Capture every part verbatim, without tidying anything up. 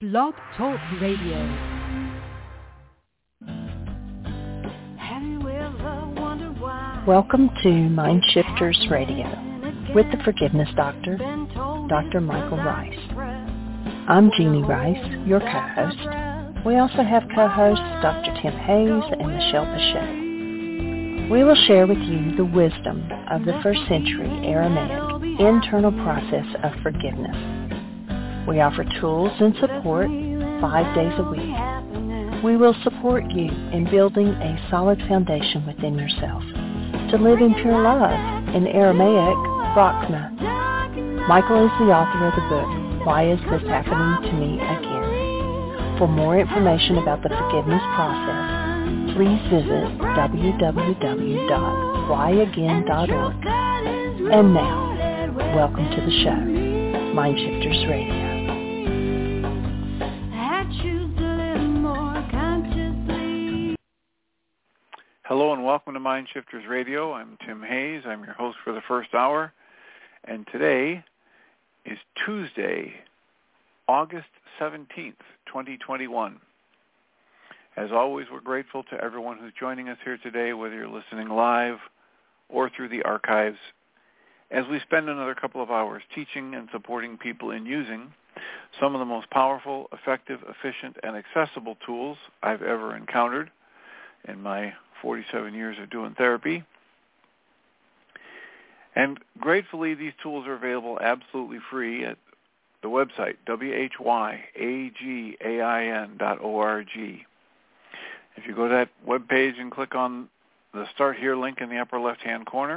Blog Talk Radio. Welcome to Mind Shifters Radio with the Forgiveness Doctor, Doctor Michael Ryce. I'm Jeannie Ryce, your co-host. We also have co-hosts Doctor Tim Hayes and Michelle Pacheco. We will share with you the wisdom of the first century Aramaic internal process of forgiveness. We offer tools and support five days a week. We will support you in building a solid foundation within yourself to live in pure love, in Aramaic, Rachma. Michael is the author of the book, Why Is This Happening to Me Again? For more information about the forgiveness process, please visit w w w dot why again dot org. And now, welcome to the show, Mind Shifters Radio. Hello and welcome to Mind Shifters Radio. I'm Tim Hayes. I'm your host for the first hour. And today is Tuesday, August seventeenth, twenty twenty-one. As always, we're grateful to everyone who's joining us here today, whether you're listening live or through the archives, as we spend another couple of hours teaching and supporting people in using some of the most powerful, effective, efficient, and accessible tools I've ever encountered in my forty-seven years of doing therapy. And gratefully, these tools are available absolutely free at the website, w h y a g a i n dot org. If you go to that webpage and click on the Start Here link in the upper left-hand corner,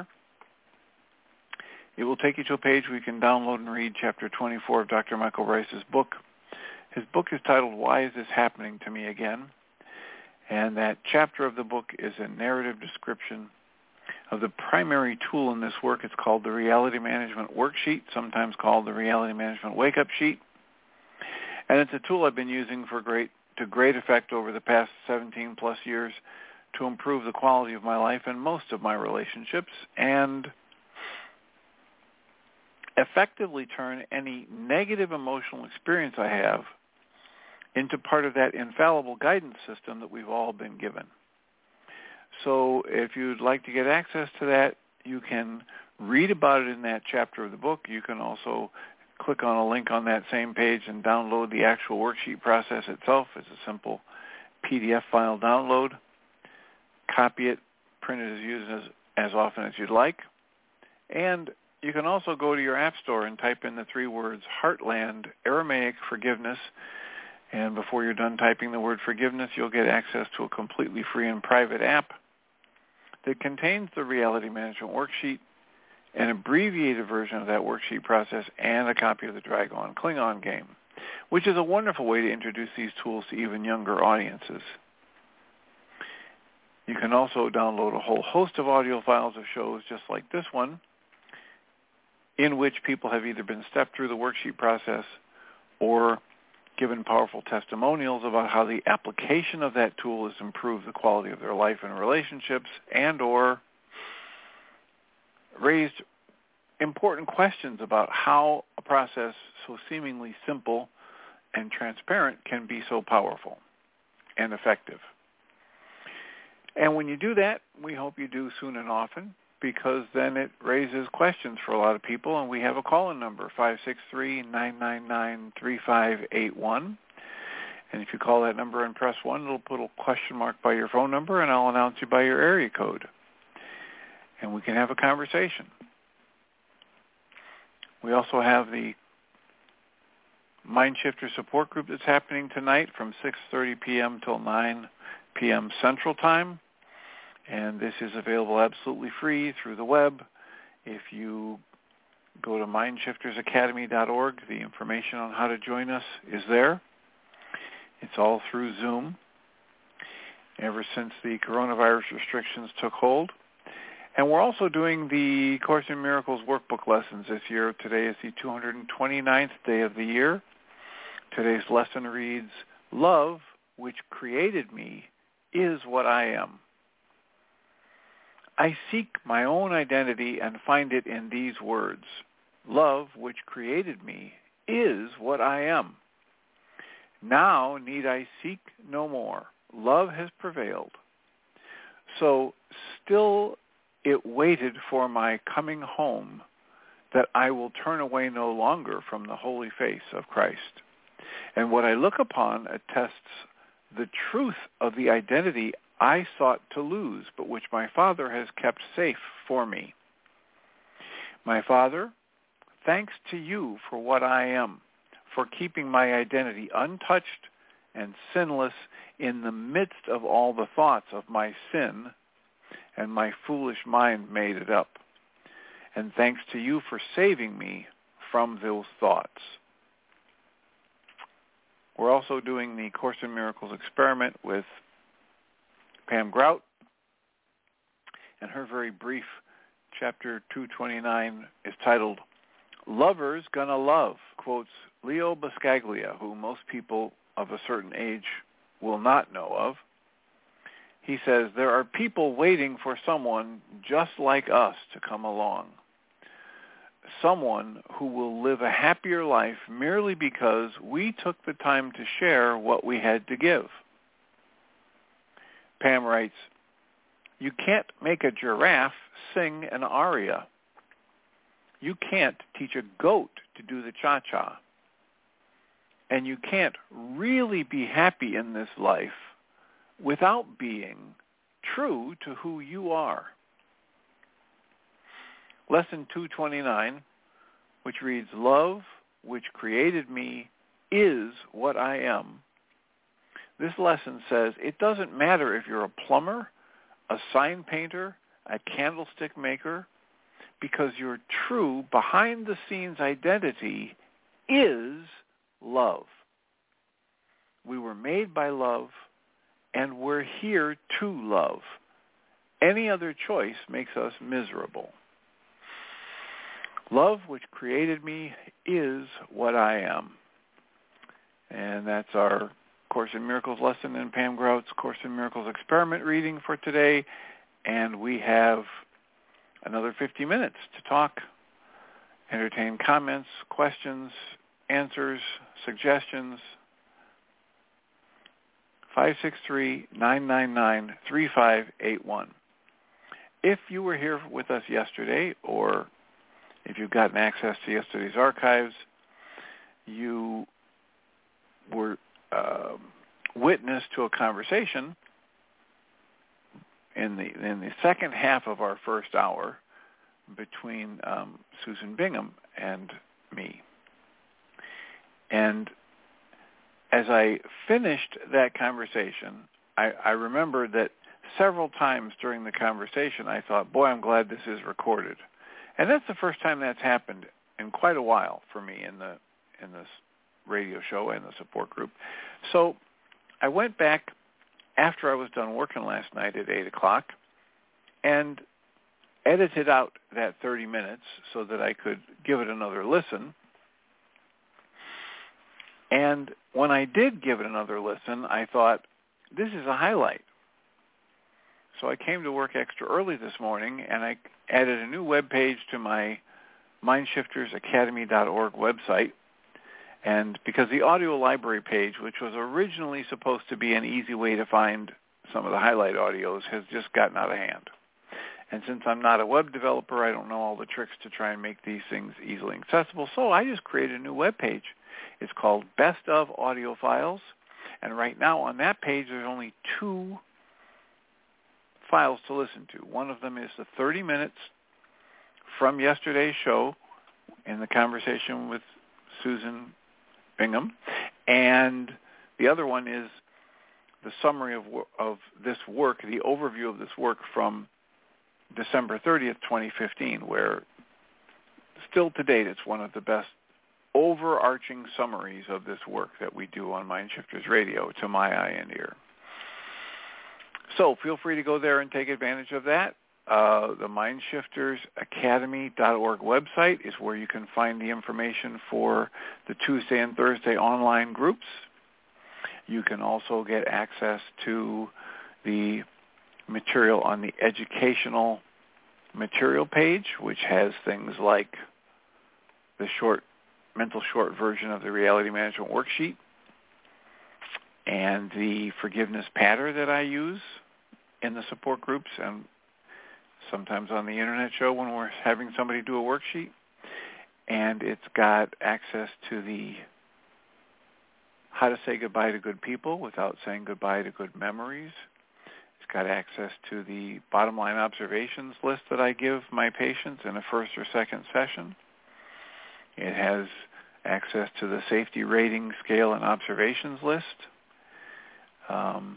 it will take you to a page where you can download and read Chapter twenty-four of Doctor Michael Ryce's book. His book is titled, Why Is This Happening to Me Again? And that chapter of the book is a narrative description of the primary tool in this work. It's called the Reality Management Worksheet, sometimes called the Reality Management Wake-Up Sheet. And it's a tool I've been using for great to great effect over the past seventeen plus years to improve the quality of my life and most of my relationships and effectively turn any negative emotional experience I have into part of that infallible guidance system that we've all been given. So if you'd like to get access to that, you can read about it in that chapter of the book. You can also click on a link on that same page and download the actual worksheet process itself. It's a simple P D F file download. Copy it, print it as used as, as often as you'd like. And you can also go to your app store and type in the three words Heartland Aramaic Forgiveness. And before you're done typing the word forgiveness, you'll get access to a completely free and private app that contains the Reality Management Worksheet, an abbreviated version of that worksheet process, and a copy of the Dragon Klingon game, which is a wonderful way to introduce these tools to even younger audiences. You can also download a whole host of audio files of shows just like this one, in which people have either been stepped through the worksheet process or given powerful testimonials about how the application of that tool has improved the quality of their life and relationships and or raised important questions about how a process so seemingly simple and transparent can be so powerful and effective. And when you do that, we hope you do soon and often, because then it raises questions for a lot of people, and we have a call-in number, five six three, nine nine nine, three five eight one. And if you call that number and press one, it'll put a question mark by your phone number, and I'll announce you by your area code. And we can have a conversation. We also have the Mind Shifter support group that's happening tonight from six thirty p.m. till nine p.m. Central Time. And this is available absolutely free through the web. If you go to mind shifters academy dot org, the information on how to join us is there. It's all through Zoom ever since the coronavirus restrictions took hold. And we're also doing the Course in Miracles workbook lessons this year. Today is the two hundred twenty-ninth day of the year. Today's lesson reads, Love, which created me, is what I am. I seek my own identity and find it in these words. Love, which created me, is what I am. Now need I seek no more. Love has prevailed. So still it waited for my coming home, that I will turn away no longer from the holy face of Christ. And what I look upon attests the truth of the identity I sought to lose, but which my Father has kept safe for me. My Father, thanks to you for what I am, for keeping my identity untouched and sinless in the midst of all the thoughts of my sin, and my foolish mind made it up. And thanks to you for saving me from those thoughts. We're also doing the Course in Miracles experiment with Pam Grout, and her very brief chapter two twenty-nine is titled, Lovers Gonna Love, quotes Leo Buscaglia, who most people of a certain age will not know of. He says, there are people waiting for someone just like us to come along. Someone who will live a happier life merely because we took the time to share what we had to give. Pam writes, you can't make a giraffe sing an aria. You can't teach a goat to do the cha-cha. And you can't really be happy in this life without being true to who you are. Lesson two twenty-nine, which reads, love, which created me, is what I am. This lesson says it doesn't matter if you're a plumber, a sign painter, a candlestick maker, because your true behind-the-scenes identity is love. We were made by love, and we're here to love. Any other choice makes us miserable. Love, which created me, is what I am. And that's our Course in Miracles lesson in Pam Grout's Course in Miracles experiment reading for today. And we have another fifty minutes to talk, entertain comments, questions, answers, suggestions. five six three, nine nine nine, three five eight one. If you were here with us yesterday, or if you've gotten access to yesterday's archives, you were uh, witness to a conversation in the in the second half of our first hour between um, Susan Bingham and me. And as I finished that conversation, I, I remembered that several times during the conversation I thought, boy, I'm glad this is recorded. And that's the first time that's happened in quite a while for me in the in this radio show and the support group. So I went back after I was done working last night at eight o'clock and edited out that thirty minutes so that I could give it another listen. And when I did give it another listen, I thought, this is a highlight. So I came to work extra early this morning, and I added a new web page to my mind shifters academy dot org website. And because the audio library page, which was originally supposed to be an easy way to find some of the highlight audios, has just gotten out of hand. And since I'm not a web developer, I don't know all the tricks to try and make these things easily accessible. So I just created a new web page. It's called Best of Audio Files. And right now on that page, there's only two files to listen to. One of them is the thirty minutes from yesterday's show in the conversation with Susan Bingham, and the other one is the summary of of this work, the overview of this work from December thirtieth, twenty fifteen, where still to date it's one of the best overarching summaries of this work that we do on Mind Shifters Radio to my eye and ear. So feel free to go there and take advantage of that. Uh, the mind shifters academy dot org website is where you can find the information for the Tuesday and Thursday online groups. You can also get access to the material on the educational material page, which has things like the short, mental short version of the reality management worksheet, and the forgiveness pattern that I use in the support groups and sometimes on the internet show when we're having somebody do a worksheet. And it's got access to the how to say goodbye to good people without saying goodbye to good memories. It's got access to the bottom line observations list that I give my patients in a first or second session. It has access to the safety rating scale and observations list. Um,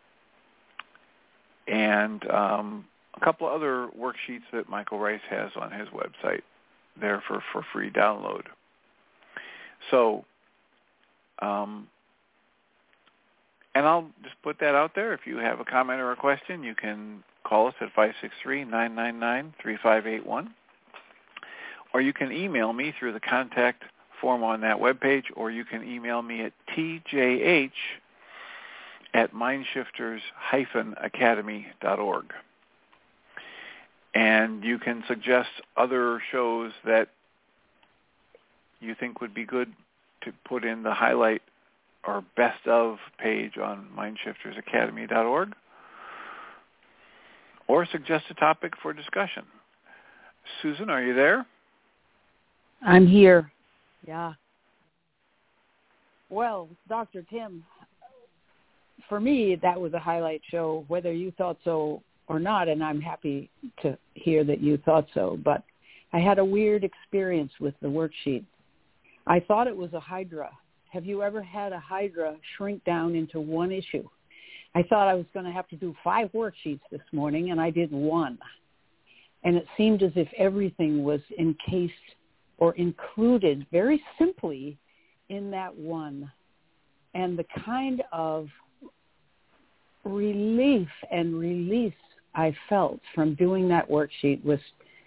and um, a couple other worksheets that Michael Rice has on his website there for, for free download. So, um, and I'll just put that out there. If you have a comment or a question, you can call us at five six three, nine nine nine, three five eight one. Or you can email me through the contact form on that webpage, or you can email me at t j h at mindshifters dash academy dot org. And you can suggest other shows that you think would be good to put in the highlight or best of page on mindshifters academy dot org, or suggest a topic for discussion. Susan, are you there? I'm here. Yeah. Well, Doctor Tim, for me, that was a highlight show, whether you thought so or not, and I'm happy to hear that you thought so. But I had a weird experience with the worksheet. I thought it was a hydra. Have you ever had a hydra shrink down into one issue? I thought I was going to have to do five worksheets this morning, and I did one. And it seemed as if everything was encased or included very simply in that one. And the kind of relief and release I felt from doing that worksheet was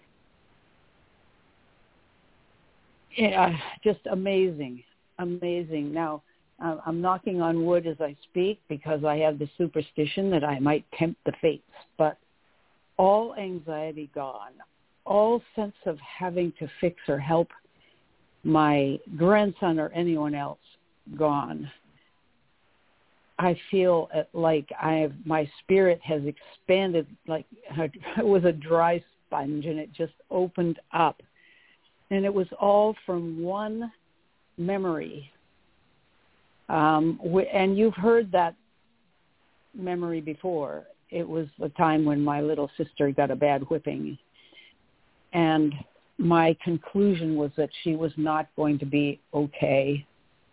yeah, just amazing, amazing. Now, uh, I'm knocking on wood as I speak because I have the superstition that I might tempt the fates, but all anxiety gone, all sense of having to fix or help my grandson or anyone else gone. I feel like I have, my spirit has expanded like it was a dry sponge, and it just opened up. And it was all from one memory. Um, and you've heard that memory before. It was the time when my little sister got a bad whipping. And my conclusion was that she was not going to be okay.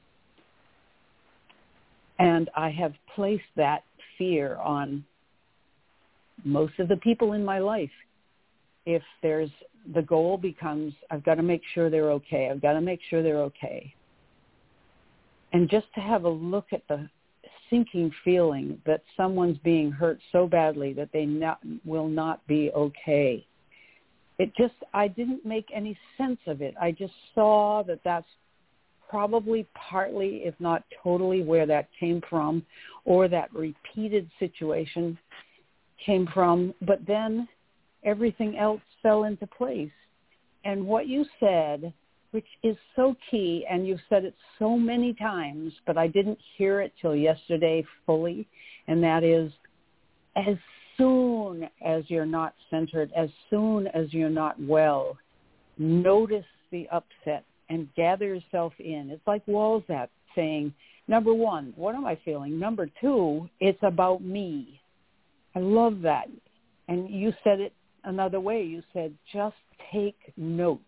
And I have placed that fear on most of the people in my life. If there's, the goal becomes, I've got to make sure they're okay. I've got to make sure they're okay. And just to have a look at the sinking feeling that someone's being hurt so badly that they not, will not be okay. It just, I didn't make any sense of it. I just saw that that's probably partly, if not totally, where that came from, or that repeated situation came from. But then everything else fell into place. And what you said, which is so key, and you've said it so many times, but I didn't hear it till yesterday fully, and that is, as soon as you're not centered, as soon as you're not well, notice the upset and gather yourself in. It's like Walzat saying, number one, what am I feeling? Number two, it's about me. I love that. And you said it another way. You said, just take note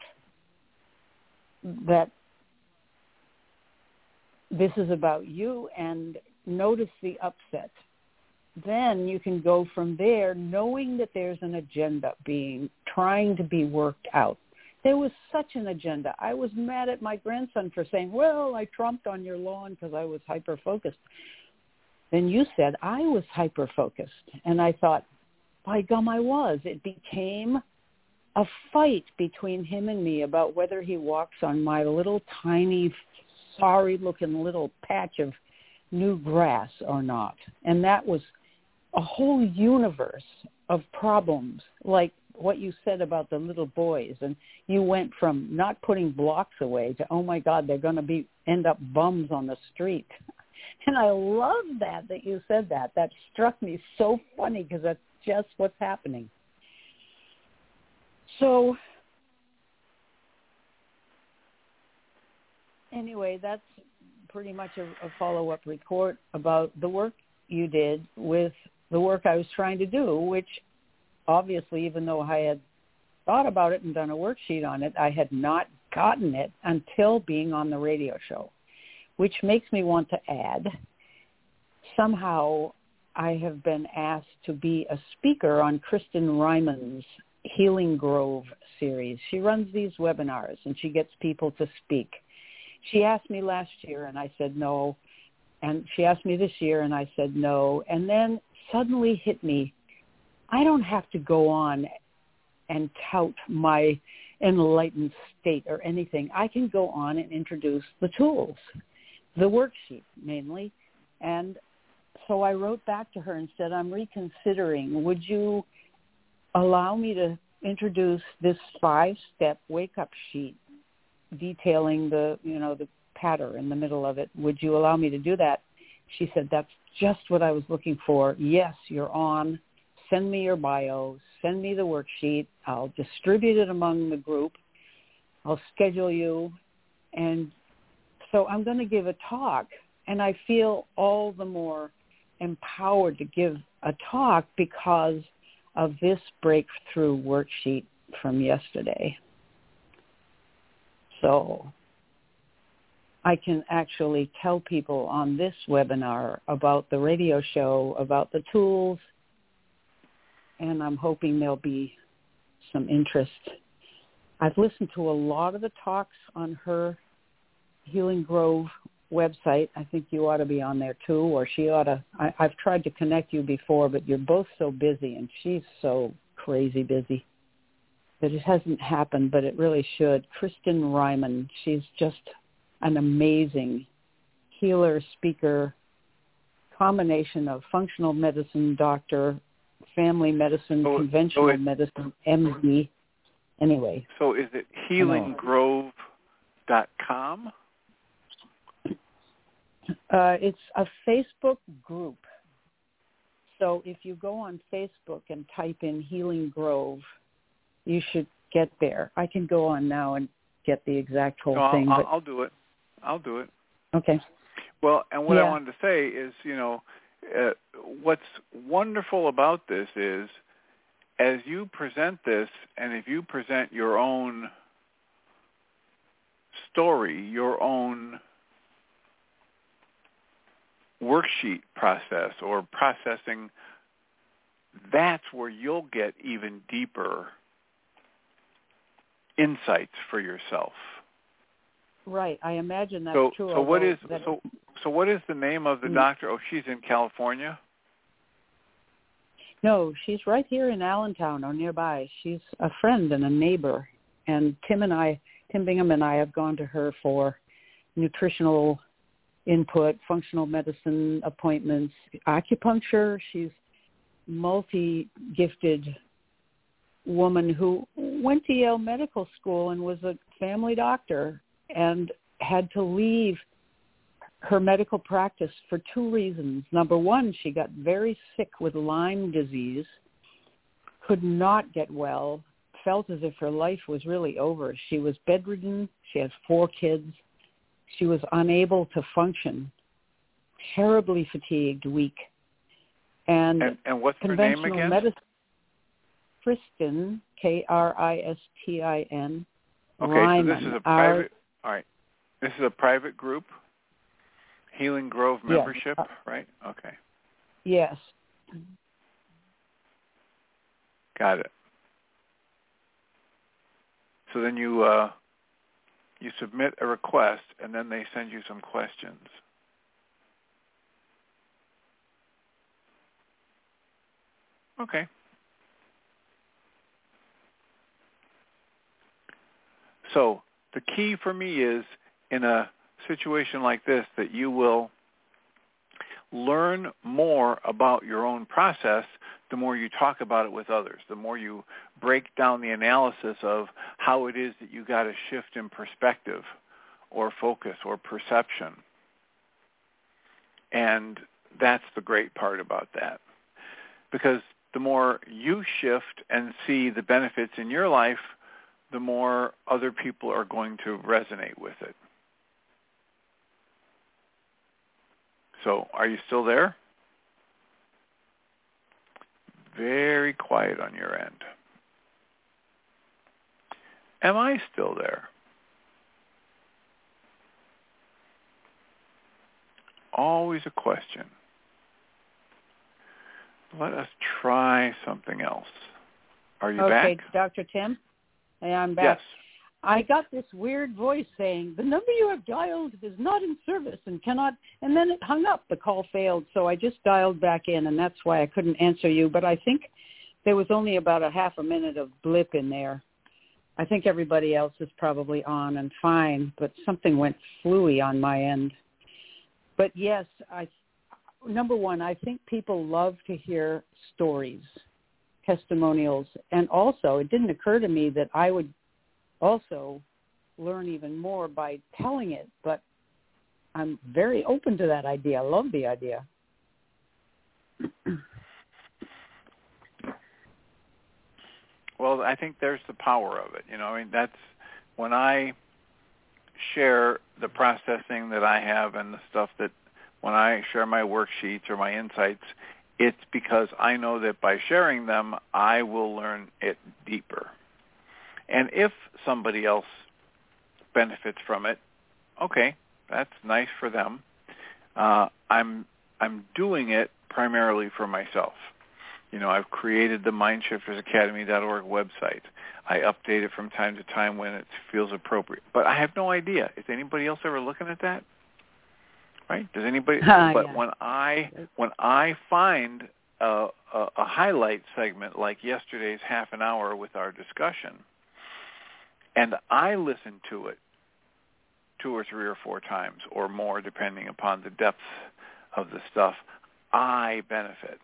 that this is about you and notice the upset. Then you can go from there knowing that there's an agenda being, trying to be worked out. There was such an agenda. I was mad at my grandson for saying, well, I trumped on your lawn because I was hyper-focused. Then you said I was hyper-focused. And I thought, by gum, I was. It became a fight between him and me about whether he walks on my little tiny, sorry-looking little patch of new grass or not. And that was a whole universe of problems, like what you said about the little boys. And you went from not putting blocks away to, oh, my God, they're going to be end up bums on the street. And I love that, that you said that. That struck me so funny because that's just what's happening. So anyway, that's pretty much a, a follow-up report about the work you did with the work I was trying to do, which obviously, even though I had thought about it and done a worksheet on it, I had not gotten it until being on the radio show, which makes me want to add, somehow I have been asked to be a speaker on Kristen Ryman's Healing Grove series. She runs these webinars and she gets people to speak. She asked me last year and I said no, and she asked me this year and I said no, and then suddenly hit me, I don't have to go on and tout my enlightened state or anything. I can go on and introduce the tools, the worksheet mainly. And so I wrote back to her and said, I'm reconsidering. Would you allow me to introduce this five-step wake-up sheet detailing the, you know, the patter in the middle of it? Would you allow me to do that? She said, that's just what I was looking for. Yes, you're on. Send me your bio. Send me the worksheet. I'll distribute it among the group. I'll schedule you. And so I'm going to give a talk. And I feel all the more empowered to give a talk because of this breakthrough worksheet from yesterday. So I can actually tell people on this webinar about the radio show, about the tools, and I'm hoping there'll be some interest. I've listened to a lot of the talks on her Healing Grove website. I think you ought to be on there too, or she ought to. I, I've tried to connect you before, but you're both so busy, and she's so crazy busy that it hasn't happened, but it really should. Kristen Ryman, she's just an amazing healer, speaker, combination of functional medicine doctor, family medicine, so, conventional so it, medicine, M D. Anyway. So is it healing grove dot com? Uh, it's a Facebook group. So if you go on Facebook and type in Healing Grove, you should get there. I can go on now and get the exact whole no, thing. I'll, but... I'll do it. I'll do it. Okay. Well, and what yeah. I wanted to say is, you know, uh, what's wonderful about this is as you present this, and if you present your own story, your own worksheet process or processing, that's where you'll get even deeper insights for yourself. Right. I imagine that's so, true. So what is that... so so what is the name of the mm. doctor? Oh, she's in California? No, she's right here in Allentown or nearby. She's a friend and a neighbor. And Tim and I, Tim Bingham and I have gone to her for nutritional input, functional medicine appointments, acupuncture. She's multi-gifted woman who went to Yale Medical School and was a family doctor and had to leave her medical practice for two reasons. Number one, she got very sick with Lyme disease, could not get well, felt as if her life was really over. She was bedridden. She had four kids. She was unable to function, terribly fatigued, weak. And, and, and what's her conventional name again? medicine, Kristen, K R I S T I N, Okay, Ryman, so this is a private, all right, this is a private group, Healing Grove membership, yes. uh, right? Okay. Yes. Got it. So then you uh, you submit a request, and then they send you some questions. Okay. So the key for me is in a situation like this that you will learn more about your own process the more you talk about it with others, the more you break down the analysis of how it is that you got a shift in perspective or focus or perception. And that's the great part about that. Because the more you shift and see the benefits in your life, the more other people are going to resonate with it. So, are you still there? Very quiet on your end. Am I still there? Always a question. Let us try something else. Are you okay, back? Okay, Doctor Tim? Hey, I'm back. Yes. I got this weird voice saying, the number you have dialed is not in service and cannot, and then it hung up. The call failed, so I just dialed back in, and that's why I couldn't answer you. But I think there was only about a half a minute of blip in there. I think everybody else is probably on and fine, but something went fluey on my end. But yes, I, number one, I think people love to hear stories, testimonials, and also it didn't occur to me that I would also learn even more by telling it, but I'm very open to that idea. I love the idea. Well, I think there's the power of it. You know, I mean, that's when I share the processing that I have and the stuff that when I share my worksheets or my insights, it's because I know that by sharing them, I will learn it deeper. And if somebody else benefits from it, okay, that's nice for them. Uh, I'm I'm doing it primarily for myself. You know, I've created the mind shifters academy dot org website. I update it from time to time when it feels appropriate. But I have no idea. Is anybody else ever looking at that? Right? Does anybody? Uh, but yeah. when I when I find a, a, a highlight segment like yesterday's half an hour with our discussion, and I listen to it two or three or four times or more, depending upon the depth of the stuff, I benefit.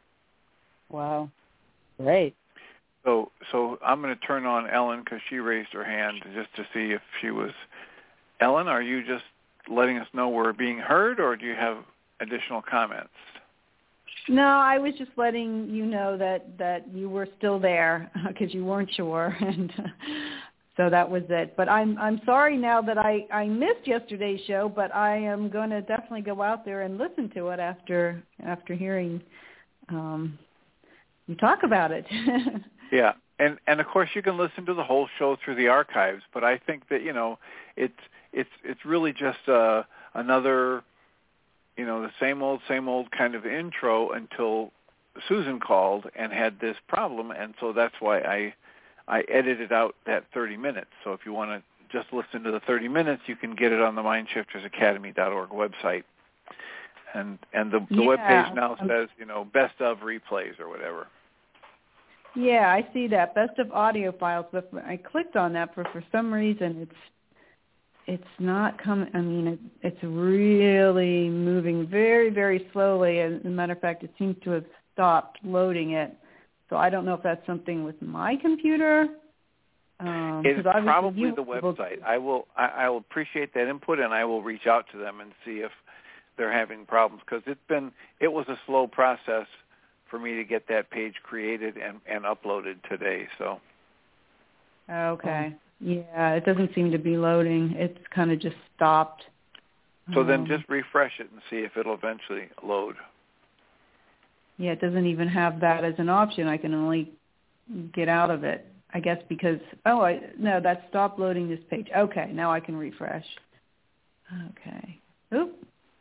Wow. Great. So so I'm going to turn on Ellen because she raised her hand just to see if she was. Ellen, are you just letting us know we're being heard, or do you have additional comments? No, I was just letting you know that, that you were still there because you weren't sure, and uh, so that was it. But I'm I'm sorry now that I, I missed yesterday's show, but I am going to definitely go out there and listen to it after after hearing um, you talk about it. Yeah, and and of course you can listen to the whole show through the archives. But I think that you know it's it's it's really just uh, another. You know, the same old, same old kind of intro until Susan called and had this problem, and so that's why I I edited out that thirty minutes. So if you want to just listen to the thirty minutes, you can get it on the mind shifters academy dot org website. And and the, the yeah. webpage now says, you know, best of replays or whatever. Yeah, I see that, best of audio files, but I clicked on that for, for some reason it's It's not coming. I mean, it, it's really moving very, very slowly. As a matter of fact, it seems to have stopped loading it. So I don't know if that's something with my computer. Um, it's probably you the website. I will. I, I will appreciate that input, and I will reach out to them and see if they're having problems because it's been. It was a slow process for me to get that page created and, and uploaded today. So. Okay. Um, Yeah, it doesn't seem to be loading. It's kind of just stopped. So um, then just refresh it and see if it'll eventually load. Yeah, it doesn't even have that as an option. I can only get out of it, I guess, because, oh, I, no, that stopped loading this page. Okay, now I can refresh. Okay. Oop.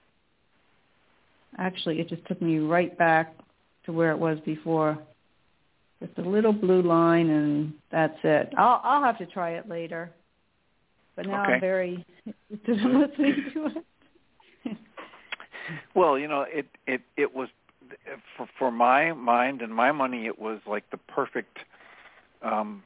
Actually, it just took me right back to where it was before. Just a little blue line, and that's it. I'll I'll have to try it later. But now okay. I'm very interested in listening to it. Well, you know, it, it, it was, for, for my mind and my money, it was like the perfect um,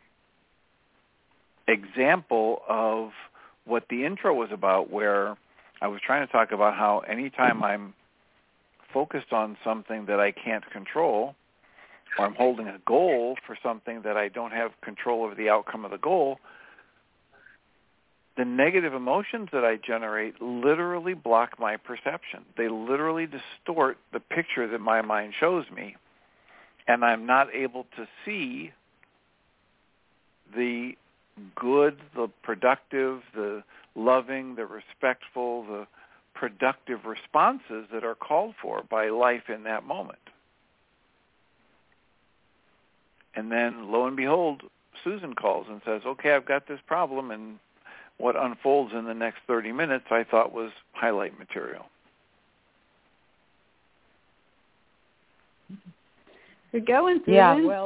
example of what the intro was about, where I was trying to talk about how anytime I'm focused on something that I can't control, or I'm holding a goal for something that I don't have control over the outcome of the goal, the negative emotions that I generate literally block my perception. They literally distort the picture that my mind shows me, and I'm not able to see the good, the productive, the loving, the respectful, the productive responses that are called for by life in that moment. And then, lo and behold, Susan calls and says, okay, I've got this problem, and what unfolds in the next thirty minutes I thought was highlight material. You're going, Susan. Yeah, well.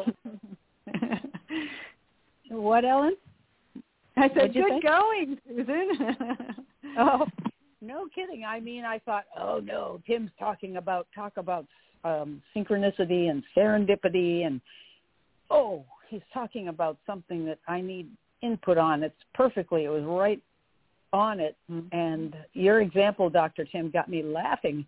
What, Ellen? I said, good think? going, Susan. Oh, no kidding. I mean, I thought, oh, no, Tim's talking about, talk about um, synchronicity and serendipity, and, oh, he's talking about something that I need input on. It's perfectly, it was right on it. Mm-hmm. And your example, Doctor Tim, got me laughing.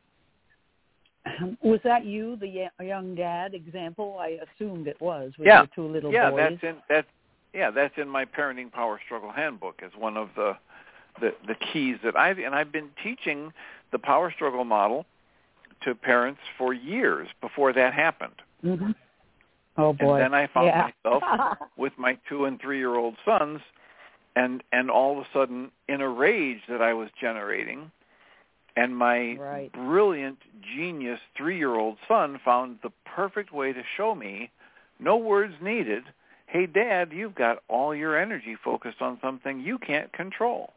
Was that you, the young dad example? I assumed it was with yeah. your two little yeah, boys. Yeah, that's in that's yeah, that's in my Parenting Power Struggle Handbook as one of the, the the keys that I've and I've been teaching the Power Struggle model to parents for years before that happened. Mm-hmm. Oh boy! And then I found yeah. myself with my two and three year old sons, and and all of a sudden in a rage that I was generating. And my right. brilliant, genius three-year-old son found the perfect way to show me, no words needed, hey, Dad, you've got all your energy focused on something you can't control.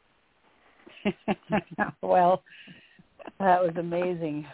Well, that was amazing.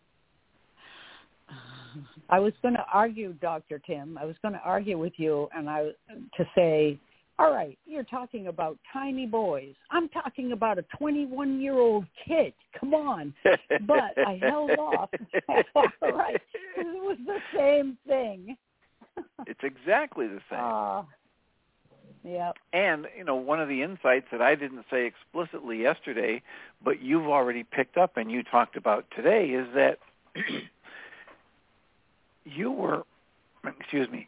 I was going to argue, Doctor Tim, I was going to argue with you and I to say, all right, you're talking about tiny boys. I'm talking about a twenty-one-year-old kid. Come on. But I held off. All right. It was the same thing. It's exactly the same. Uh, yeah. And, you know, one of the insights that I didn't say explicitly yesterday, but you've already picked up and you talked about today is that you were, excuse me,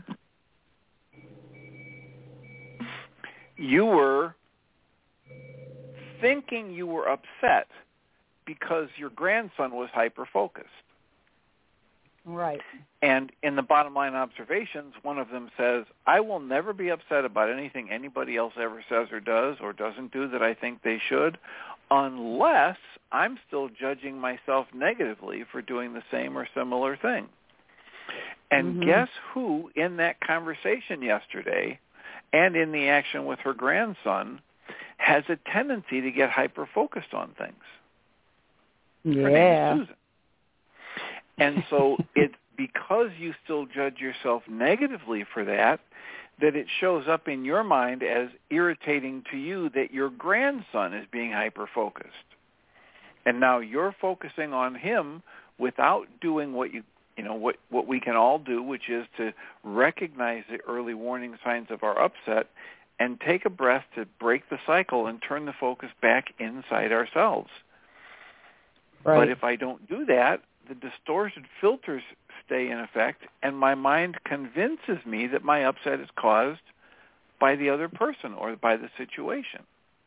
you were thinking you were upset because your grandson was hyper-focused. Right. And in the bottom line observations, one of them says, I will never be upset about anything anybody else ever says or does or doesn't do that I think they should, unless I'm still judging myself negatively for doing the same or similar thing. And mm-hmm. guess who in that conversation yesterday and in the action with her grandson has a tendency to get hyper-focused on things? Yeah. Her name is Susan. And so it's because you still judge yourself negatively for that, that it shows up in your mind as irritating to you that your grandson is being hyper-focused. And now you're focusing on him without doing what you You know, what, what we can all do, which is to recognize the early warning signs of our upset and take a breath to break the cycle and turn the focus back inside ourselves. Right. But if I don't do that, the distorted filters stay in effect, and my mind convinces me that my upset is caused by the other person or by the situation.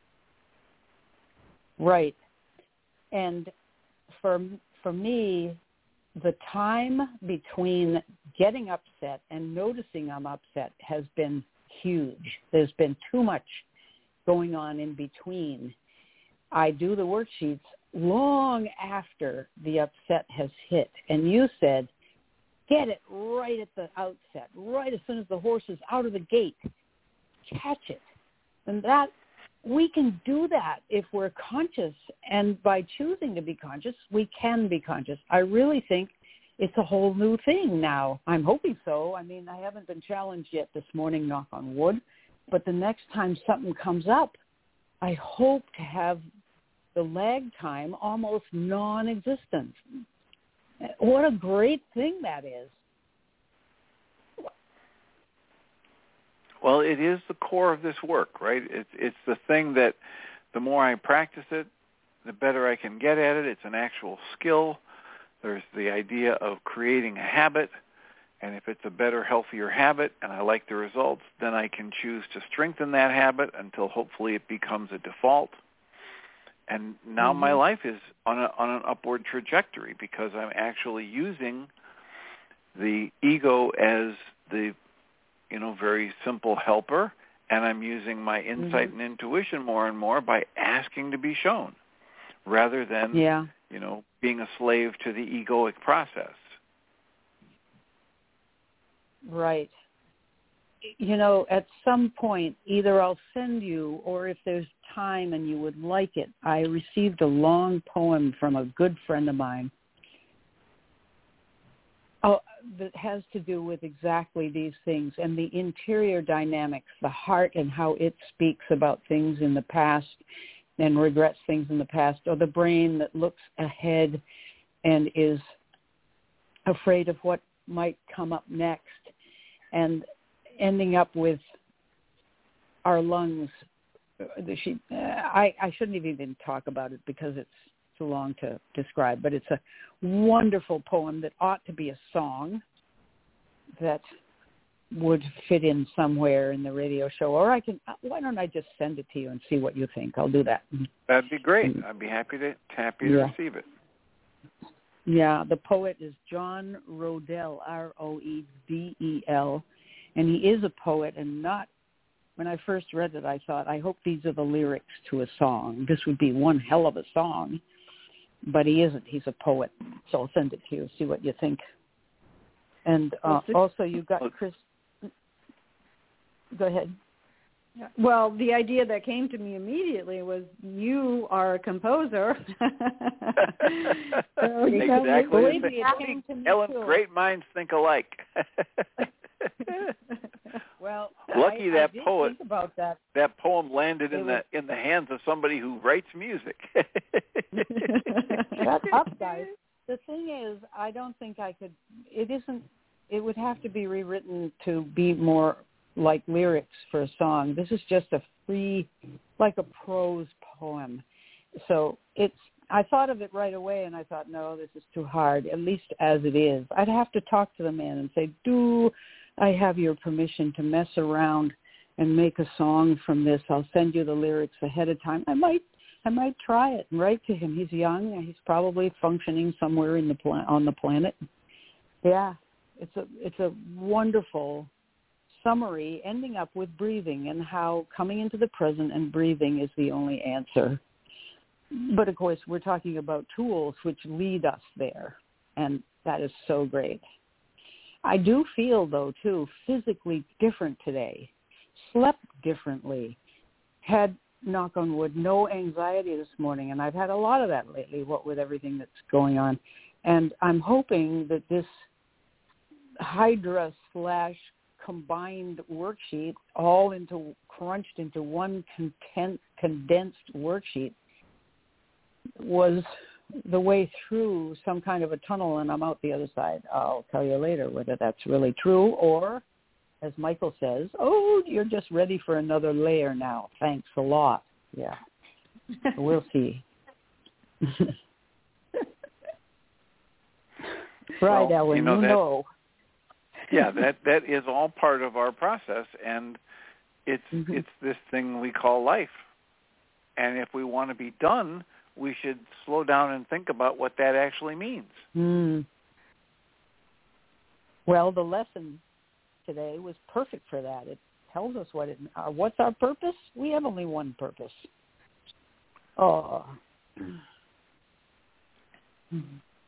Right. And for for me, the time between getting upset and noticing I'm upset has been huge. There's been too much going on in between. I do the worksheets long after the upset has hit. And you said, get it right at the outset, right as soon as the horse is out of the gate. Catch it. And that we can do that if we're conscious. And by choosing to be conscious, we can be conscious. I really think it's a whole new thing now. I'm hoping so. I mean, I haven't been challenged yet this morning, knock on wood. But the next time something comes up, I hope to have the lag time almost non-existent. What a great thing that is. Well, it is the core of this work, right? It's, it's the thing that the more I practice it, the better I can get at it. It's an actual skill. There's the idea of creating a habit. And if it's a better, healthier habit and I like the results, then I can choose to strengthen that habit until hopefully it becomes a default. And now mm-hmm. my life is on a, on an upward trajectory because I'm actually using the ego as the, you know, very simple helper, and I'm using my insight mm-hmm. and intuition more and more by asking to be shown rather than, yeah. you know, being a slave to the egoic process. Right. You know, at some point, either I'll send you, or if there's time and you would like it, I received a long poem from a good friend of mine oh, that has to do with exactly these things and the interior dynamics, the heart and how it speaks about things in the past and regrets things in the past, or the brain that looks ahead and is afraid of what might come up next, and ending up with our lungs. She, I, I shouldn't even talk about it because it's too long to describe, but it's a wonderful poem that ought to be a song that would fit in somewhere in the radio show. Or I can, why don't I just send it to you and see what you think? I'll do that. That'd be great. I'd be happy to happy to yeah. receive it. Yeah, the poet is John Rodell, R O E D E L, and he is a poet and not, when I first read it, I thought, I hope these are the lyrics to a song. This would be one hell of a song, but he isn't. He's a poet, so I'll send it to you, see what you think. And uh, also you've got Chris, go ahead. Well, the idea that came to me immediately was you are a composer. so exactly. Believe me, it came to me Ellen, too. great minds think alike. Well, lucky I, that I did poet. Think about that. That poem landed it in was, the in the hands of somebody who writes music. Shut up, guys. The thing is, I don't think I could. It isn't. It would have to be rewritten to be more like lyrics for a song. This is just a free, like a prose poem. So it's, I thought of it right away and I thought, no, this is too hard, at least as it is. I'd have to talk to the man and say, do I have your permission to mess around and make a song from this? I'll send you the lyrics ahead of time. I might, I might try it and write to him. He's young. He's probably functioning somewhere in the pla- on the planet. Yeah, it's a, it's a wonderful summary, ending up with breathing and how coming into the present and breathing is the only answer. But of course, we're talking about tools which lead us there, and that is so great. I do feel, though, too, physically different today, slept differently, had, knock on wood, no anxiety this morning, and I've had a lot of that lately, what with everything that's going on. And I'm hoping that this Hydra slash combined worksheet, all into crunched into one content, condensed worksheet, was the way through some kind of a tunnel, and I'm out the other side. I'll tell you later whether that's really true, or, as Michael says, oh, you're just ready for another layer now. Thanks a lot. Yeah, we'll see. Right, well, Ellen, you know. You that- know. Yeah, that that is all part of our process, and it's mm-hmm. it's this thing we call life. And if we want to be done, we should slow down and think about what that actually means. Mm. Well, the lesson today was perfect for that. It tells us what it. Uh, what's our purpose? We have only one purpose. Oh. Mm.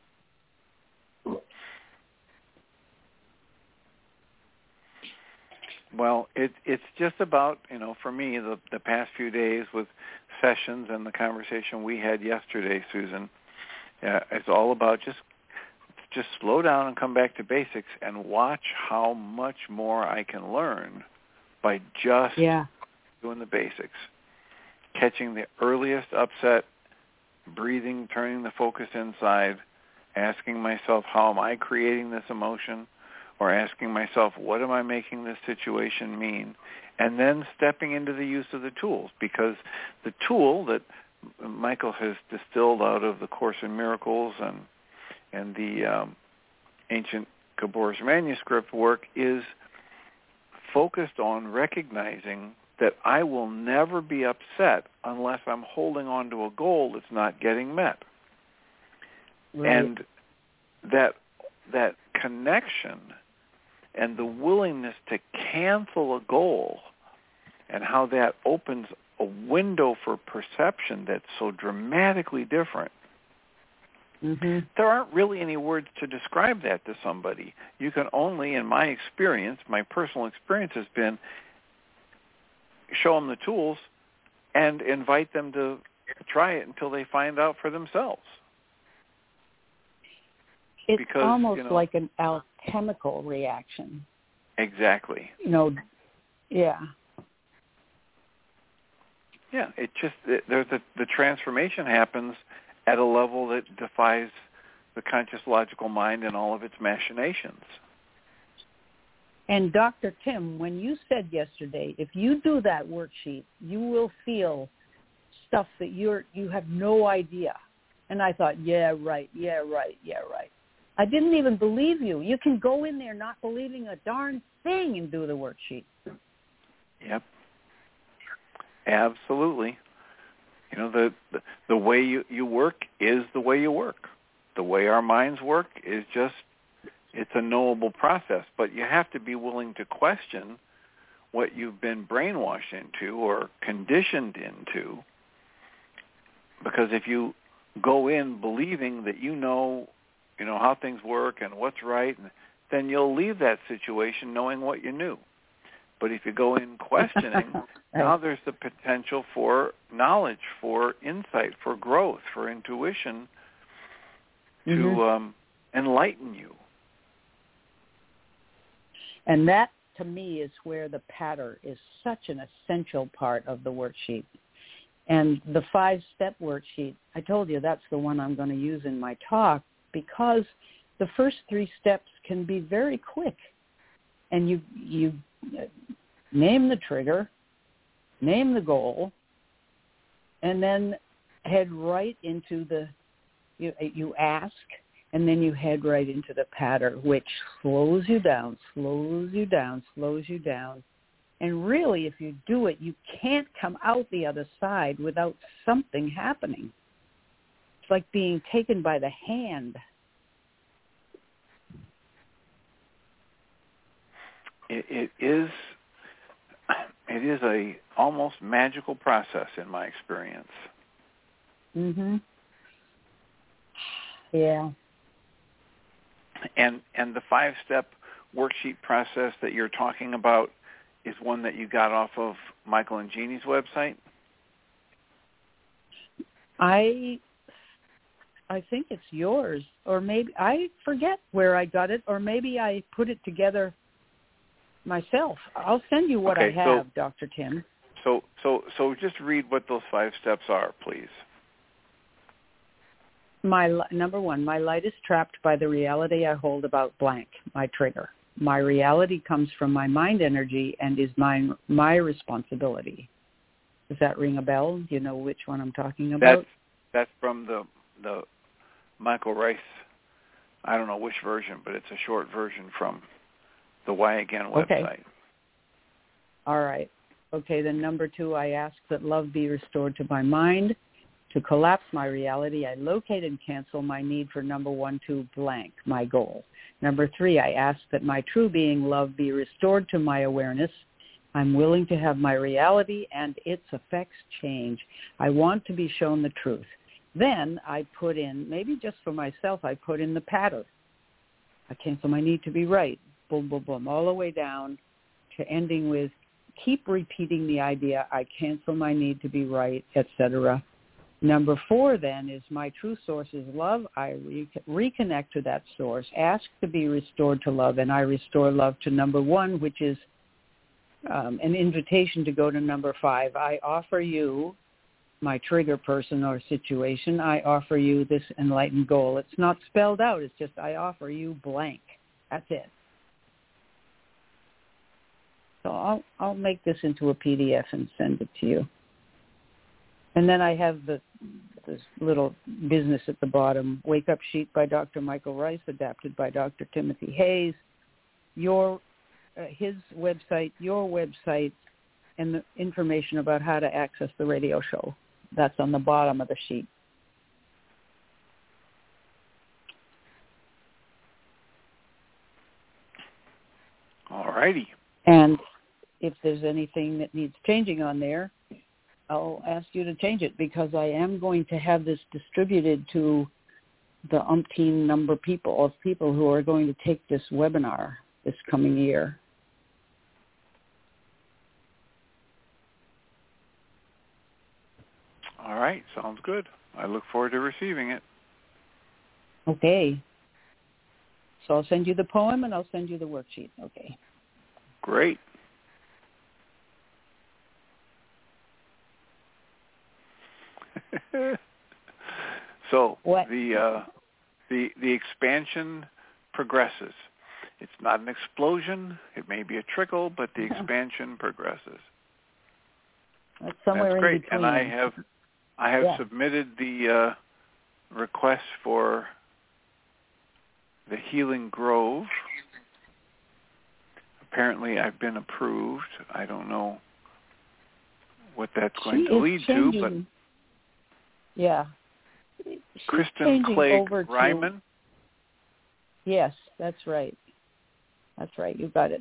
Well, it, it's just about, you know, for me, the, the past few days with sessions and the conversation we had yesterday, Susan, uh, it's all about just just slow down and come back to basics and watch how much more I can learn by just yeah. doing the basics. Catching the earliest upset, breathing, turning the focus inside, asking myself, how am I creating this emotion? Or asking myself, what am I making this situation mean? And then stepping into the use of the tools, because the tool that Michael has distilled out of the Course in Miracles and and the um, ancient Gabor's manuscript work is focused on recognizing that I will never be upset unless I'm holding on to a goal that's not getting met. Right. And that that connection and the willingness to cancel a goal and how that opens a window for perception that's so dramatically different. Mm-hmm. There aren't really any words to describe that to somebody. You can only, in my experience, my personal experience has been, show them the tools and invite them to try it until they find out for themselves. It's because, almost you know, like an alchemical reaction. Exactly. You know, yeah. Yeah, it just, it, there's a, the transformation happens at a level that defies the conscious logical mind and all of its machinations. And Doctor Tim, when you said yesterday, if you do that worksheet, you will feel stuff that you're you have no idea. And I thought, yeah, right, yeah, right, yeah, right. I didn't even believe you. You can go in there not believing a darn thing and do the worksheet. Yep. Absolutely. You know, the, the the way you, you work is the way you work. The way our minds work is just, it's a knowable process, but you have to be willing to question what you've been brainwashed into or conditioned into, because if you go in believing that you know, you know how things work and what's right, then you'll leave that situation knowing what you knew. But if you go in questioning, now there's the potential for knowledge, for insight, for growth, for intuition to mm-hmm. um, enlighten you. And that, to me, is where the pattern is such an essential part of the worksheet. And the five-step worksheet, I told you that's the one I'm going to use in my talk, because the first three steps can be very quick. And you you name the trigger, name the goal, and then head right into the, you, you ask, and then you head right into the pattern, which slows you down, slows you down, slows you down. And really, if you do it, you can't come out the other side without something happening. It's like being taken by the hand. It, it is it is a almost magical process in my experience. Mhm. Yeah. And and the five-step worksheet process that you're talking about is one that you got off of Michael and Jeannie's website? I I think it's yours, or maybe I forget where I got it, or maybe I put it together myself. I'll send you what okay, I have, so, Doctor Tim. So, so, so just read what those five steps are, please. My number one, my light is trapped by the reality I hold about blank, my trigger. My reality comes from my mind energy and is my my responsibility. Does that ring a bell? Do you know which one I'm talking about? That's that's from the the Michael Rice. I don't know which version, but it's a short version from the Why Again website. Okay. All right. Okay, then number two, I ask that love be restored to my mind. To collapse my reality, I locate and cancel my need for number one, two, blank, my goal. Number three, I ask that my true being love be restored to my awareness. I'm willing to have my reality and its effects change. I want to be shown the truth. Then I put in, maybe just for myself, I put in the pattern. I cancel my need to be right. Boom, boom, boom, all the way down to ending with keep repeating the idea, I cancel my need to be right, et cetera. Number four, then, is my true source is love. I re- reconnect to that source, ask to be restored to love, and I restore love to number one, which is um, an invitation to go to number five. I offer you, my trigger person or situation, I offer you this enlightened goal. It's not spelled out. It's just I offer you blank. That's it. So I'll, I'll make this into a P D F and send it to you. And then I have the this little business at the bottom. Wake Up Sheet by Doctor Michael Rice, adapted by Doctor Timothy Hayes. Your, uh, his website, your website, and the information about how to access the radio show. That's on the bottom of the sheet. All righty. And if there's anything that needs changing on there, I'll ask you to change it, because I am going to have this distributed to the umpteen number of people of people who are going to take this webinar this coming year. All right, sounds good. I look forward to receiving it. Okay. So I'll send you the poem and I'll send you the worksheet. Okay. Great. So what? the uh, the the expansion progresses. It's not an explosion. It may be a trickle, but the expansion progresses. That's somewhere That's great. in between. And I have I have yeah. submitted the uh, request for the Healing Grove. Apparently, I've been approved. I don't know what that's going she to lead changing. to, but yeah, She's Kristen Clegg over to, Ryman. Yes, that's right. That's right. You got it.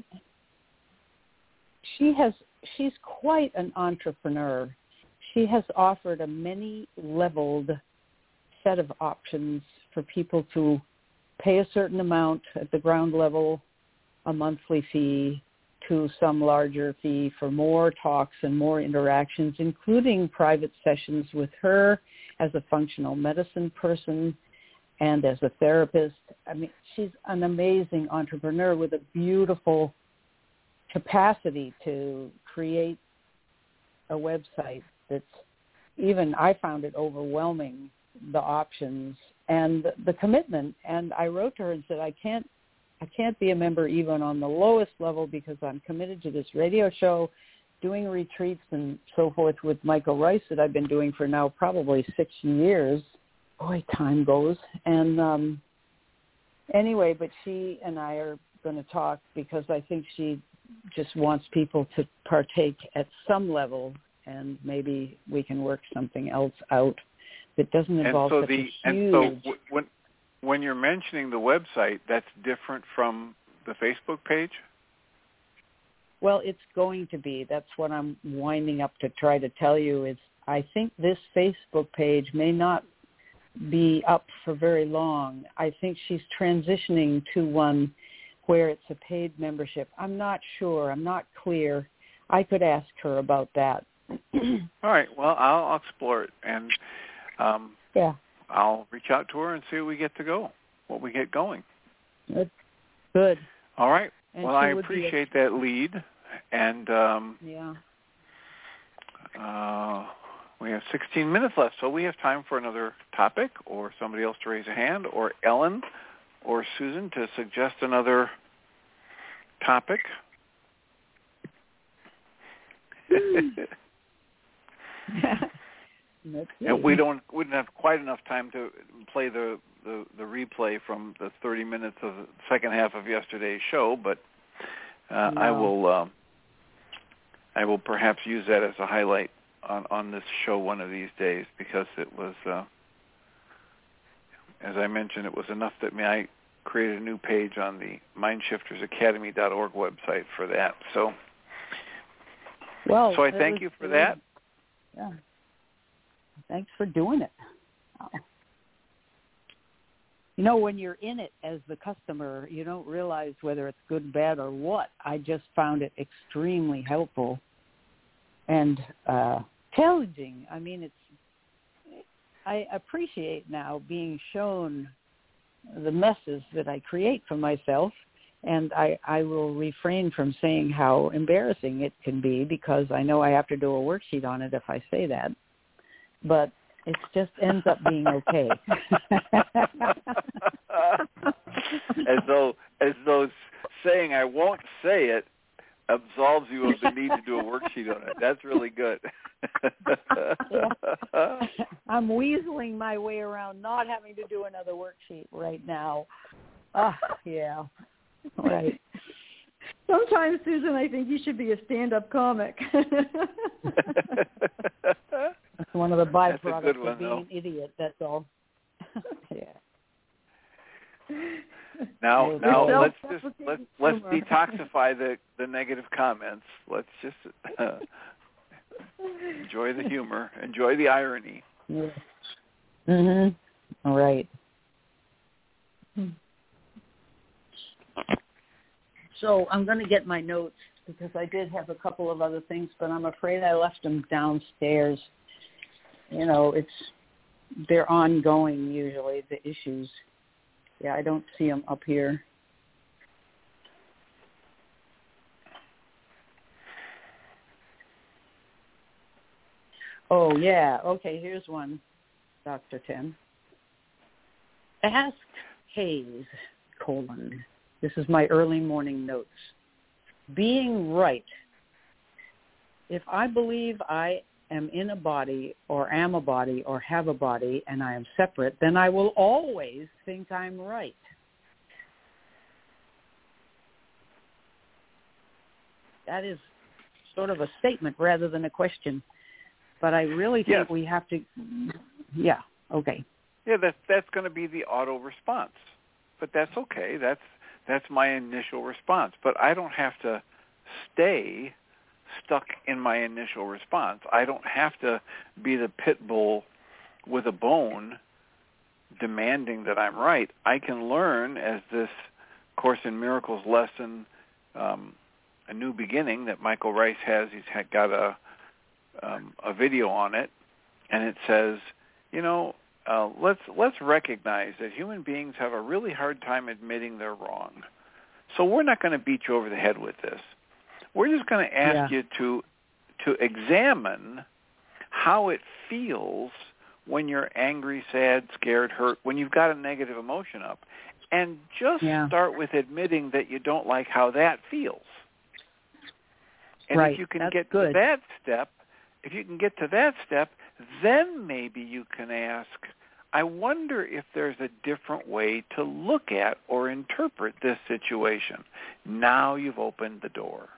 She has. She's quite an entrepreneur. She has offered a many-leveled set of options for people to pay a certain amount at the ground level, a monthly fee, to some larger fee for more talks and more interactions, including private sessions with her as a functional medicine person and as a therapist. I mean, she's an amazing entrepreneur with a beautiful capacity to create a website that's, even I found it overwhelming, the options and the commitment. And I wrote to her and said, I can't I can't be a member even on the lowest level because I'm committed to this radio show, doing retreats and so forth with Michael Rice that I've been doing for now probably six years. Boy, time goes. And um, anyway, but she and I are going to talk because I think she just wants people to partake at some level, and maybe we can work something else out that doesn't involve and so such the, a huge... And so w- when, when you're mentioning the website, that's different from the Facebook page? Well, it's going to be. That's what I'm winding up to try to tell you is I think this Facebook page may not be up for very long. I think she's transitioning to one where it's a paid membership. I'm not sure. I'm not clear. I could ask her about that. All right. Well, I'll, I'll explore it, and um, yeah, I'll reach out to her and see what we get to go, what we get going. Good. Good. All right. And well, I a- appreciate that lead, and um, yeah. uh, we have sixteen minutes left, so we have time for another topic, or somebody else to raise a hand, or Ellen or Susan to suggest another topic. And we don't wouldn't have quite enough time to play the, the, the replay from the thirty minutes of the second half of yesterday's show, but uh, no. I will uh, I will perhaps use that as a highlight on, on this show one of these days, because it was, uh, as I mentioned, it was enough that me I created a new page on the mind shifters academy dot org website for that. So, well, so I thank was, you for that. Yeah. Thanks for doing it. Wow. You know, when you're in it as the customer, you don't realize whether it's good, bad, or what. I just found it extremely helpful and uh, challenging. I mean, it's. I appreciate now being shown the messes that I create for myself, and I, I will refrain from saying how embarrassing it can be, because I know I have to do a worksheet on it if I say that. But it just ends up being okay. as though as though saying I won't say it absolves you of the need to do a worksheet on it. That's really good. Yeah. I'm weaseling my way around not having to do another worksheet right now. Ah, uh, yeah. Right. Sometimes, Susan, I think you should be a stand-up comic. That's one of the byproducts one, of being though. an idiot, that's all. Yeah. Now, Well, now let's just let's let's detoxify the, the negative comments. Let's just uh, enjoy the humor, enjoy the irony. Yeah. Mhm. All right. So I'm going to get my notes because I did have a couple of other things, but I'm afraid I left them downstairs. You know, it's they're ongoing usually, the issues. Yeah, I don't see them up here. Oh, yeah. Okay, here's one, Doctor Tim. Ask Hayes, colon. This is my early morning notes. Being right. If I believe I am in a body or am a body or have a body and I am separate, then I will always think I'm right. That is sort of a statement rather than a question. But I really think yes. we have to, yeah, okay. Yeah, that's, that's going to be the auto response. But that's okay. That's that's my initial response. But I don't have to stay stuck in my initial response. I don't have to be the pit bull with a bone demanding that I'm right. I can learn, as this Course in Miracles lesson, um, A New Beginning that Michael Rice has. He's had, got a um, a video on it, and it says, you know, uh, let's let's recognize that human beings have a really hard time admitting they're wrong. So we're not going to beat you over the head with this. We're just going to ask yeah. you to to examine how it feels when you're angry, sad, scared, hurt, when you've got a negative emotion up. And just yeah. start with admitting that you don't like how that feels. And right. if you can That's get good. to that step, if you can get to that step, then maybe you can ask, I wonder if there's a different way to look at or interpret this situation. Now you've opened the door.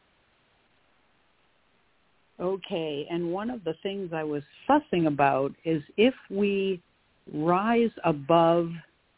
Okay, and one of the things I was fussing about is if we rise above,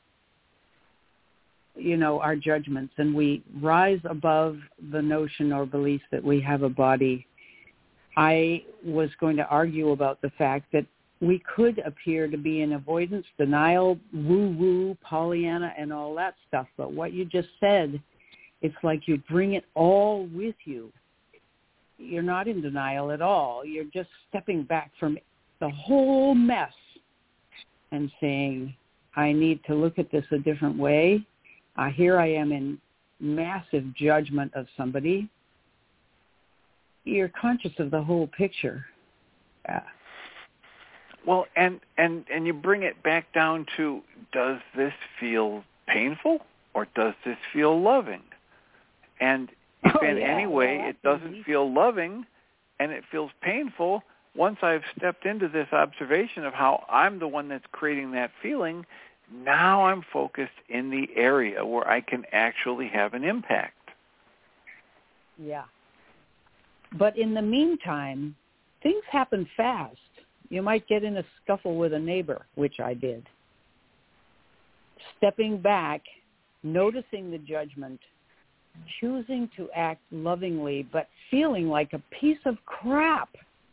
you know, our judgments and we rise above the notion or belief that we have a body, I was going to argue about the fact that we could appear to be in avoidance, denial, woo-woo, Pollyanna, and all that stuff. But what you just said, it's like you bring it all with you. You're not in denial at all. You're just stepping back from the whole mess and saying, I need to look at this a different way. Uh, here I am in massive judgment of somebody. You're conscious of the whole picture. Yeah. Well, and, and, and you bring it back down to, does this feel painful or does this feel loving? And if oh, in yeah. any way well, it doesn't easy. feel loving and it feels painful, once I've stepped into this observation of how I'm the one that's creating that feeling, now I'm focused in the area where I can actually have an impact. Yeah. But in the meantime, things happen fast. You might get in a scuffle with a neighbor, which I did. Stepping back, noticing the judgment, choosing to act lovingly, but feeling like a piece of crap.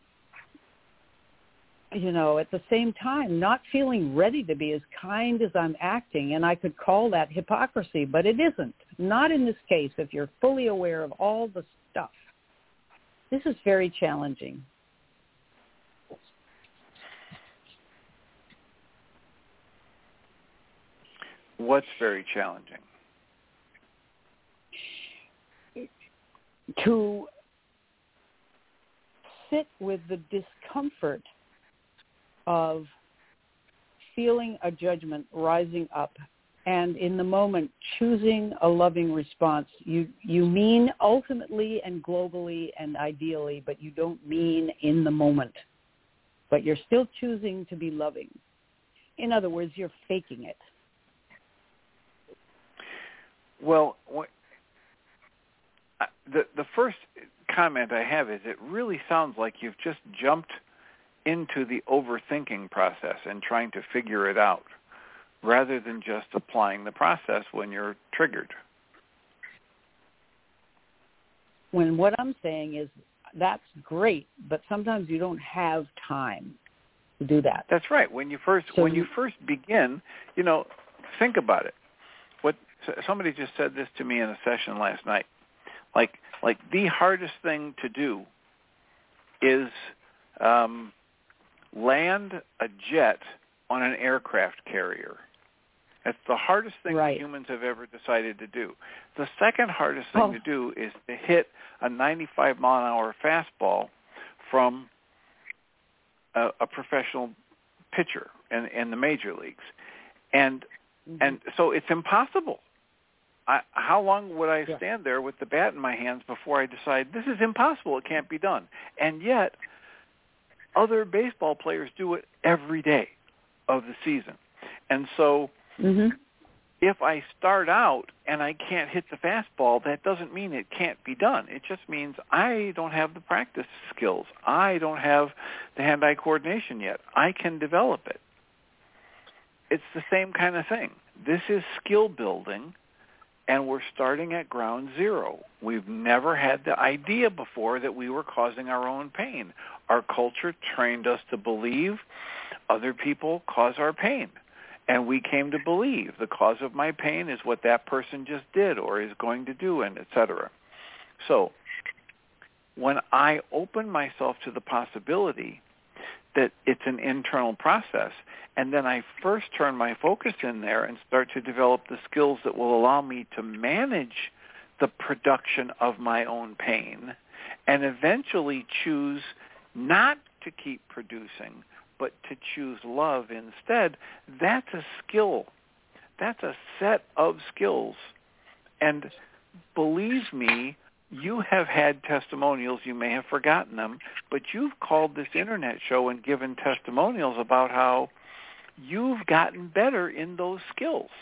You know, at the same time, not feeling ready to be as kind as I'm acting, and I could call that hypocrisy, but it isn't. Not in this case, if you're fully aware of all the stuff. This is very challenging. What's very challenging? To sit with the discomfort of feeling a judgment rising up and in the moment choosing a loving response. You you mean ultimately and globally and ideally, but you don't mean in the moment. but you're still choosing to be loving. In other words, you're faking it. Well, what, the the first comment I have is it really sounds like you've just jumped into the overthinking process and trying to figure it out rather than just applying the process when you're triggered. When what I'm saying is that's great, but sometimes you don't have time to do that. That's right. When you first so when you first begin, you know, think about it. What somebody just said this to me in a session last night. Like like the hardest thing to do is um, land a jet on an aircraft carrier. That's the hardest thing right. that humans have ever decided to do. The second hardest thing oh. to do is to hit a ninety-five mile an hour fastball from a, a professional pitcher in, in the major leagues. And mm-hmm. and so it's impossible. I, how long would I yeah. stand there with the bat in my hands before I decide this is impossible, it can't be done? And yet, other baseball players do it every day of the season. And so mm-hmm. if I start out and I can't hit the fastball, that doesn't mean it can't be done. It just means I don't have the practice skills. I don't have the hand-eye coordination yet. I can develop it. It's the same kind of thing. This is skill building, and we're starting at ground zero. We've never had the idea before that we were causing our own pain. Our culture trained us to believe other people cause our pain. And we came to believe the cause of my pain is what that person just did or is going to do, and et cetera. So when I open myself to the possibility that it's an internal process, and then I first turn my focus in there and start to develop the skills that will allow me to manage the production of my own pain and eventually choose not to keep producing, but to choose love instead, that's a skill. That's a set of skills. And believe me, you have had testimonials, you may have forgotten them, but you've called this internet show and given testimonials about how you've gotten better in those skills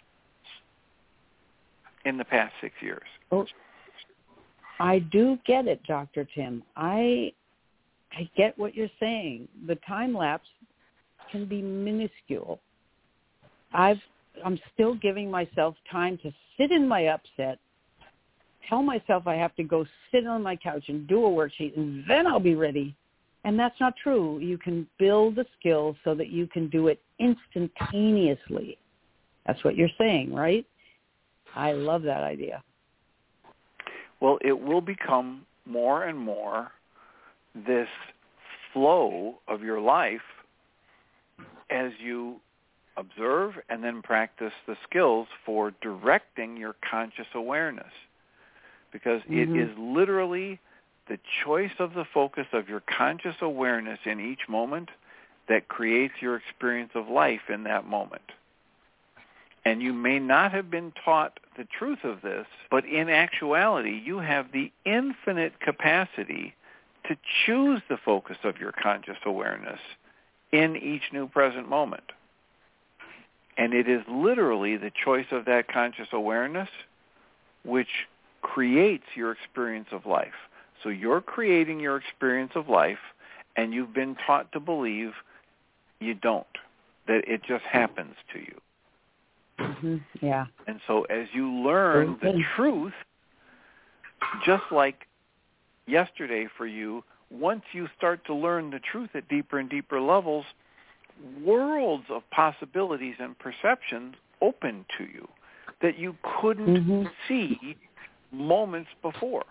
in the past six years. Oh, I do get it, Doctor Tim. I I get what you're saying. The time lapse can be minuscule. I've, I'm still giving myself time to sit in my upset, tell myself I have to go sit on my couch and do a worksheet, and then I'll be ready. And that's not true. You can build the skills so that you can do it instantaneously. That's what you're saying, right? I love that idea. Well, it will become more and more this flow of your life as you observe and then practice the skills for directing your conscious awareness. Because mm-hmm. it is literally the choice of the focus of your conscious awareness in each moment that creates your experience of life in that moment. And you may not have been taught the truth of this, but in actuality, you have the infinite capacity to choose the focus of your conscious awareness in each new present moment. And it is literally the choice of that conscious awareness which creates your experience of life. So you're creating your experience of life, and you've been taught to believe you don't, that it just happens to you. Mm-hmm. Yeah. And so as you learn okay. the truth, just like yesterday for you, once you start to learn the truth at deeper and deeper levels, worlds of possibilities and perceptions open to you that you couldn't mm-hmm. see moments before.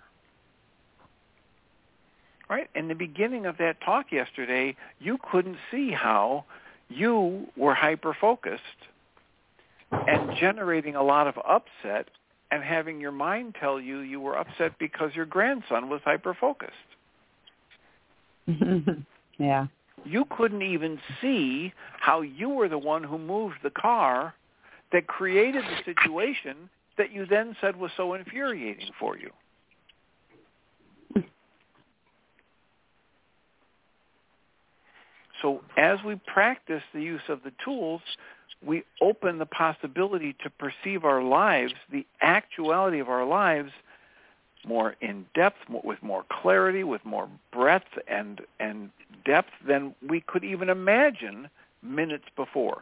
Right? In the beginning of that talk yesterday, you couldn't see how you were hyper-focused and generating a lot of upset and having your mind tell you you were upset because your grandson was hyper-focused. Yeah. You couldn't even see how you were the one who moved the car that created the situation that you then said was so infuriating for you. So as we practice the use of the tools, we open the possibility to perceive our lives, the actuality of our lives, more in depth, more, with more clarity, with more breadth and and depth than we could even imagine minutes before.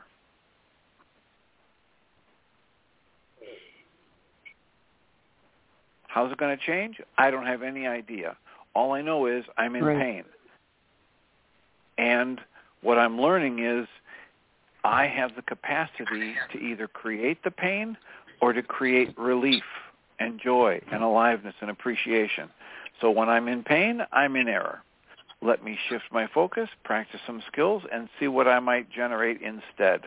How's it going to change? I don't have any idea. All I know is I'm in right. pain. And what I'm learning is I have the capacity to either create the pain or to create relief and joy and aliveness and appreciation. So when I'm in pain, I'm in error. Let me shift my focus, practice some skills, and see what I might generate instead.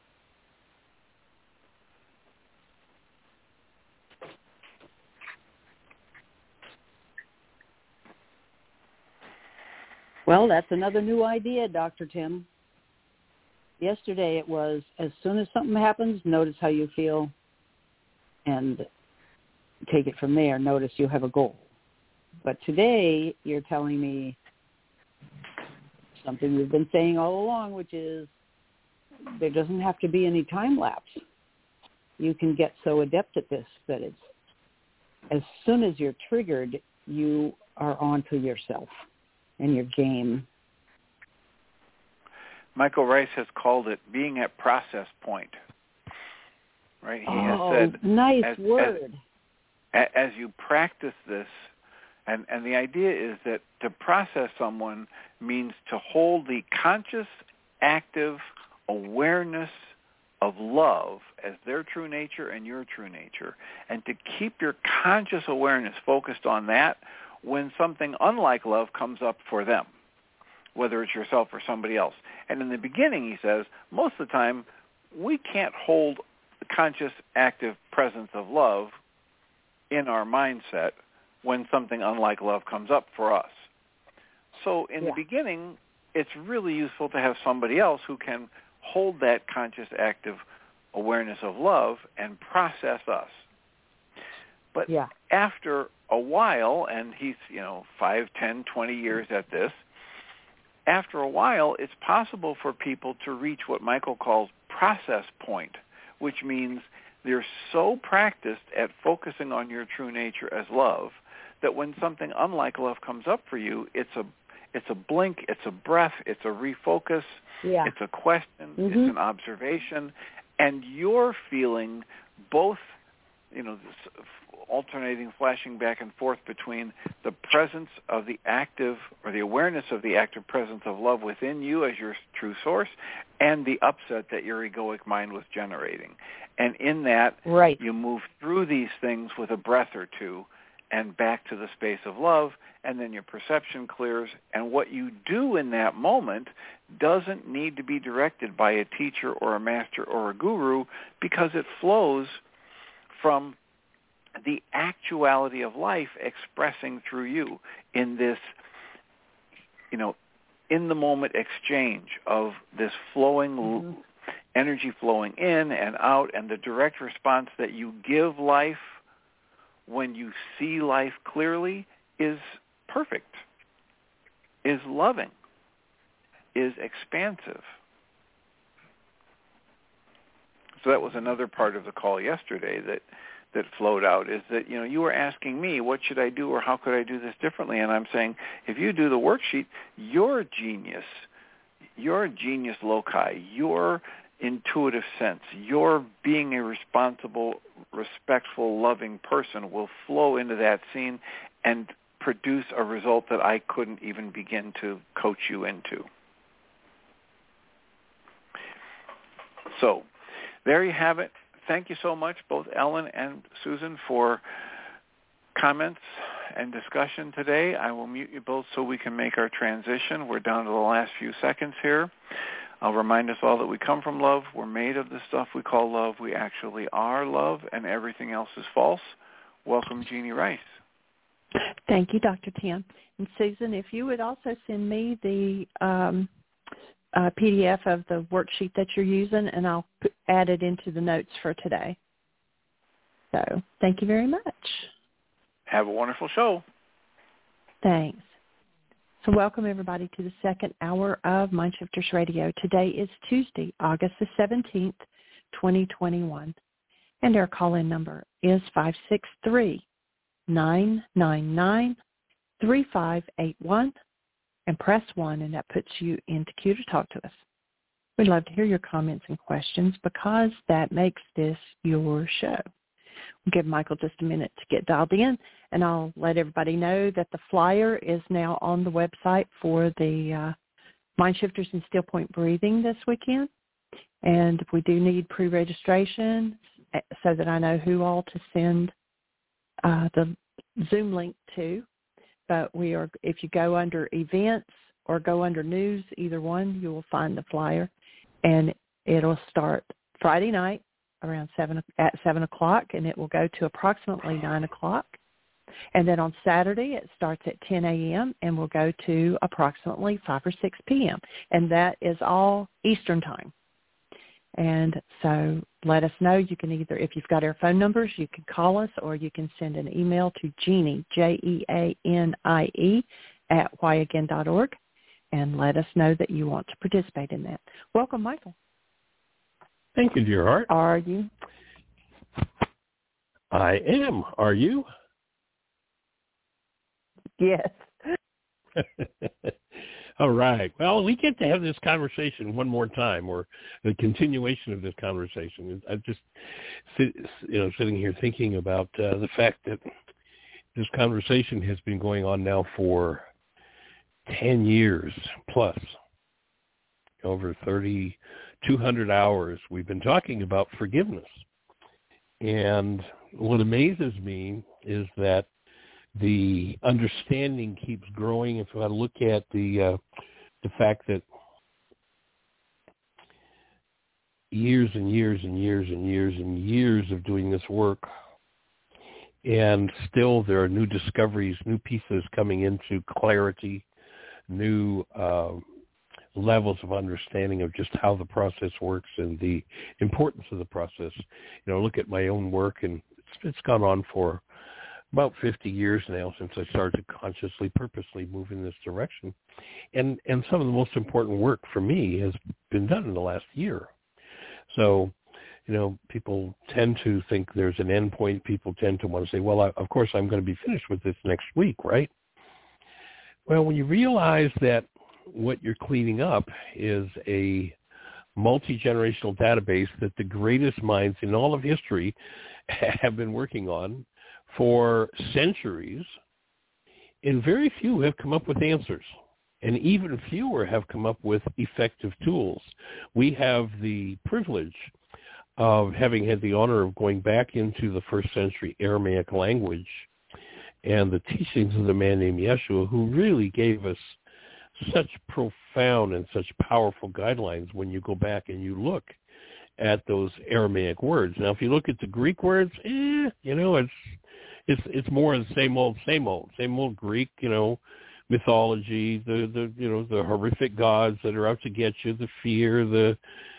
Well, that's another new idea, Doctor Tim. Yesterday it was, as soon as something happens, notice how you feel and take it from there. Notice you have a goal. But today you're telling me something we've been saying all along, which is there doesn't have to be any time lapse. You can get so adept at this that it's as soon as you're triggered, you are onto yourself and your game. Michael Rice has called it being at process point. Right? He oh, has said, nice as, word. As, as you practice this, and, and the idea is that to process someone means to hold the conscious, active awareness of love as their true nature and your true nature, and to keep your conscious awareness focused on that when something unlike love comes up for them, whether it's yourself or somebody else. And in the beginning, he says, most of the time, we can't hold the conscious, active presence of love in our mindset when something unlike love comes up for us. So in yeah. the beginning, it's really useful to have somebody else who can hold that conscious, active awareness of love and process us. But yeah. after a while, and he's, you know, five, ten, twenty years at this, after a while, it's possible for people to reach what Michael calls process point, which means they're so practiced at focusing on your true nature as love that when something unlike love comes up for you, it's a it's a blink, it's a breath, it's a refocus, yeah. it's a question, mm-hmm. it's an observation, and you're feeling both, you know, this alternating, flashing back and forth between the presence of the active, or the awareness of the active presence of love within you as your true source, and the upset that your egoic mind was generating. And in that, right. you move through these things with a breath or two and back to the space of love, and then your perception clears. And what you do in that moment doesn't need to be directed by a teacher or a master or a guru, because it flows from the actuality of life expressing through you in this, you know, in the moment exchange of this flowing mm-hmm. energy flowing in and out, and the direct response that you give life when you see life clearly is perfect, is loving, is expansive. So that was another part of the call yesterday that that flowed out, is that, you know, you were asking me, what should I do, or how could I do this differently? And I'm saying, if you do the worksheet, your genius, your genius loci, your intuitive sense, your being a responsible, respectful, loving person will flow into that scene and produce a result that I couldn't even begin to coach you into. So there you have it. Thank you so much, both Ellen and Susan, for comments and discussion today. I will mute you both so we can make our transition. We're down to the last few seconds here. I'll remind us all that we come from love. We're made of the stuff we call love. We actually are love, and everything else is false. Welcome, Jeannie Rice. Thank you, Doctor Tim. And Susan, if you would also send me the um, uh, P D F of the worksheet that you're using, and I'll put, add it into the notes for today. So thank you very much. Have a wonderful show. Thanks. So welcome, everybody, to the second hour of Mindshifters Radio. Today is Tuesday, August the seventeenth, twenty twenty-one, and our call-in number is five six three, nine nine nine, three five eight one, and press one, and that puts you into queue to talk to us. We'd love to hear your comments and questions because that makes this your show. We'll give Michael just a minute to get dialed in, and I'll let everybody know that the flyer is now on the website for the uh, Mindshifters and Still Point Breathing this weekend. And we do need pre-registration so that I know who all to send uh, the Zoom link to. But we are, if you go under events or go under news, either one, you will find the flyer. And it'll start Friday night around seven at seven o'clock, and it will go to approximately nine o'clock. And then on Saturday, it starts at ten a.m. and will go to approximately five or six p.m. And that is all Eastern time. And so let us know. You can either, if you've got our phone numbers, you can call us, or you can send an email to Jeanie, J E A N I E, at why again dot org, and let us know that you want to participate in that. Welcome, Michael. Thank you, dear heart. Are you? I am. Are you? Yes. All right. Well, we get to have this conversation one more time, or the continuation of this conversation. I'm just, sit, you know, sitting here thinking about uh, the fact that this conversation has been going on now for ten years plus, over thirty, two hundred hours. We've been talking about forgiveness. And what amazes me is that the understanding keeps growing. If I look at the uh, the fact that years and years and years and years and years of doing this work, and still there are new discoveries, new pieces coming into clarity, new uh, levels of understanding of just how the process works and the importance of the process. You know, look at my own work, and it's, it's gone on for about fifty years now since I started to consciously, purposely move in this direction. And and some of the most important work for me has been done in the last year. So, you know, people tend to think there's an end point. People tend to want to say, well, I, of course, I'm going to be finished with this next week, right? Well, when you realize that what you're cleaning up is a multi-generational database that the greatest minds in all of history have been working on for centuries, and very few have come up with answers, and even fewer have come up with effective tools. We have the privilege of having had the honor of going back into the first century Aramaic language and the teachings of the man named Yeshua, who really gave us such profound and such powerful guidelines when you go back and you look at those Aramaic words. Now, if you look at the Greek words, eh, you know, it's it's it's more of the same old, same old, same old Greek, you know, mythology, the, the you know, the horrific gods that are out to get you, the fear, the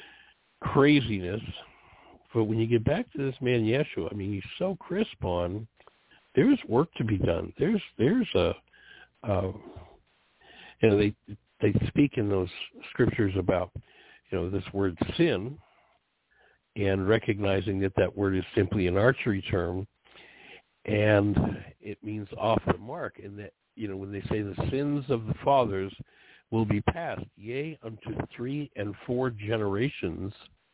craziness. But when you get back to this man Yeshua, I mean, he's so crisp on, there's work to be done. There's there's a, uh, you know, they they speak in those scriptures about, you know, this word sin, and recognizing that that word is simply an archery term, and it means off the mark, and that, you know, when they say the sins of the fathers will be passed, yea, unto three and four generations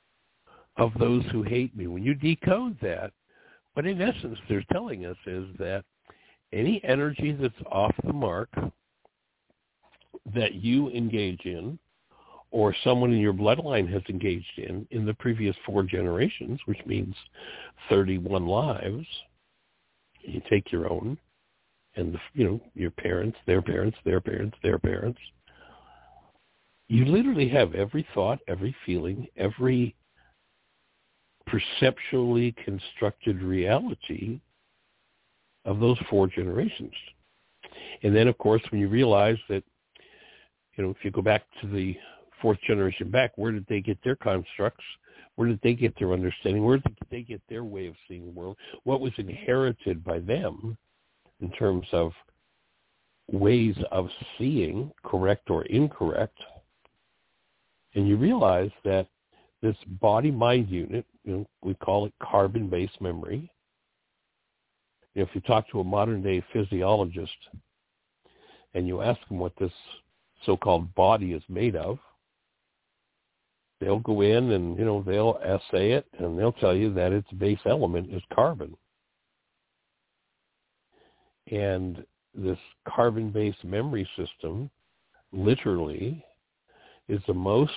of those who hate me. When you decode that, what in essence they're telling us is that any energy that's off the mark that you engage in, or someone in your bloodline has engaged in, in the previous four generations, which means thirty-one lives, you take your own, and, the, you know, your parents, their parents, their parents, their parents, you literally have every thought, every feeling, every perceptually constructed reality of those four generations. And then, of course, when you realize that, you know, if you go back to the fourth generation back, where did they get their constructs? Where did they get their understanding? Where did they get their way of seeing the world? What was inherited by them in terms of ways of seeing, correct or incorrect, and you realize that this body-mind unit, you know, we call it carbon-based memory. You know, if you talk to a modern-day physiologist and you ask them what this so-called body is made of, they'll go in and, you know, they'll assay it, and they'll tell you that its base element is carbon. And this carbon-based memory system literally is the most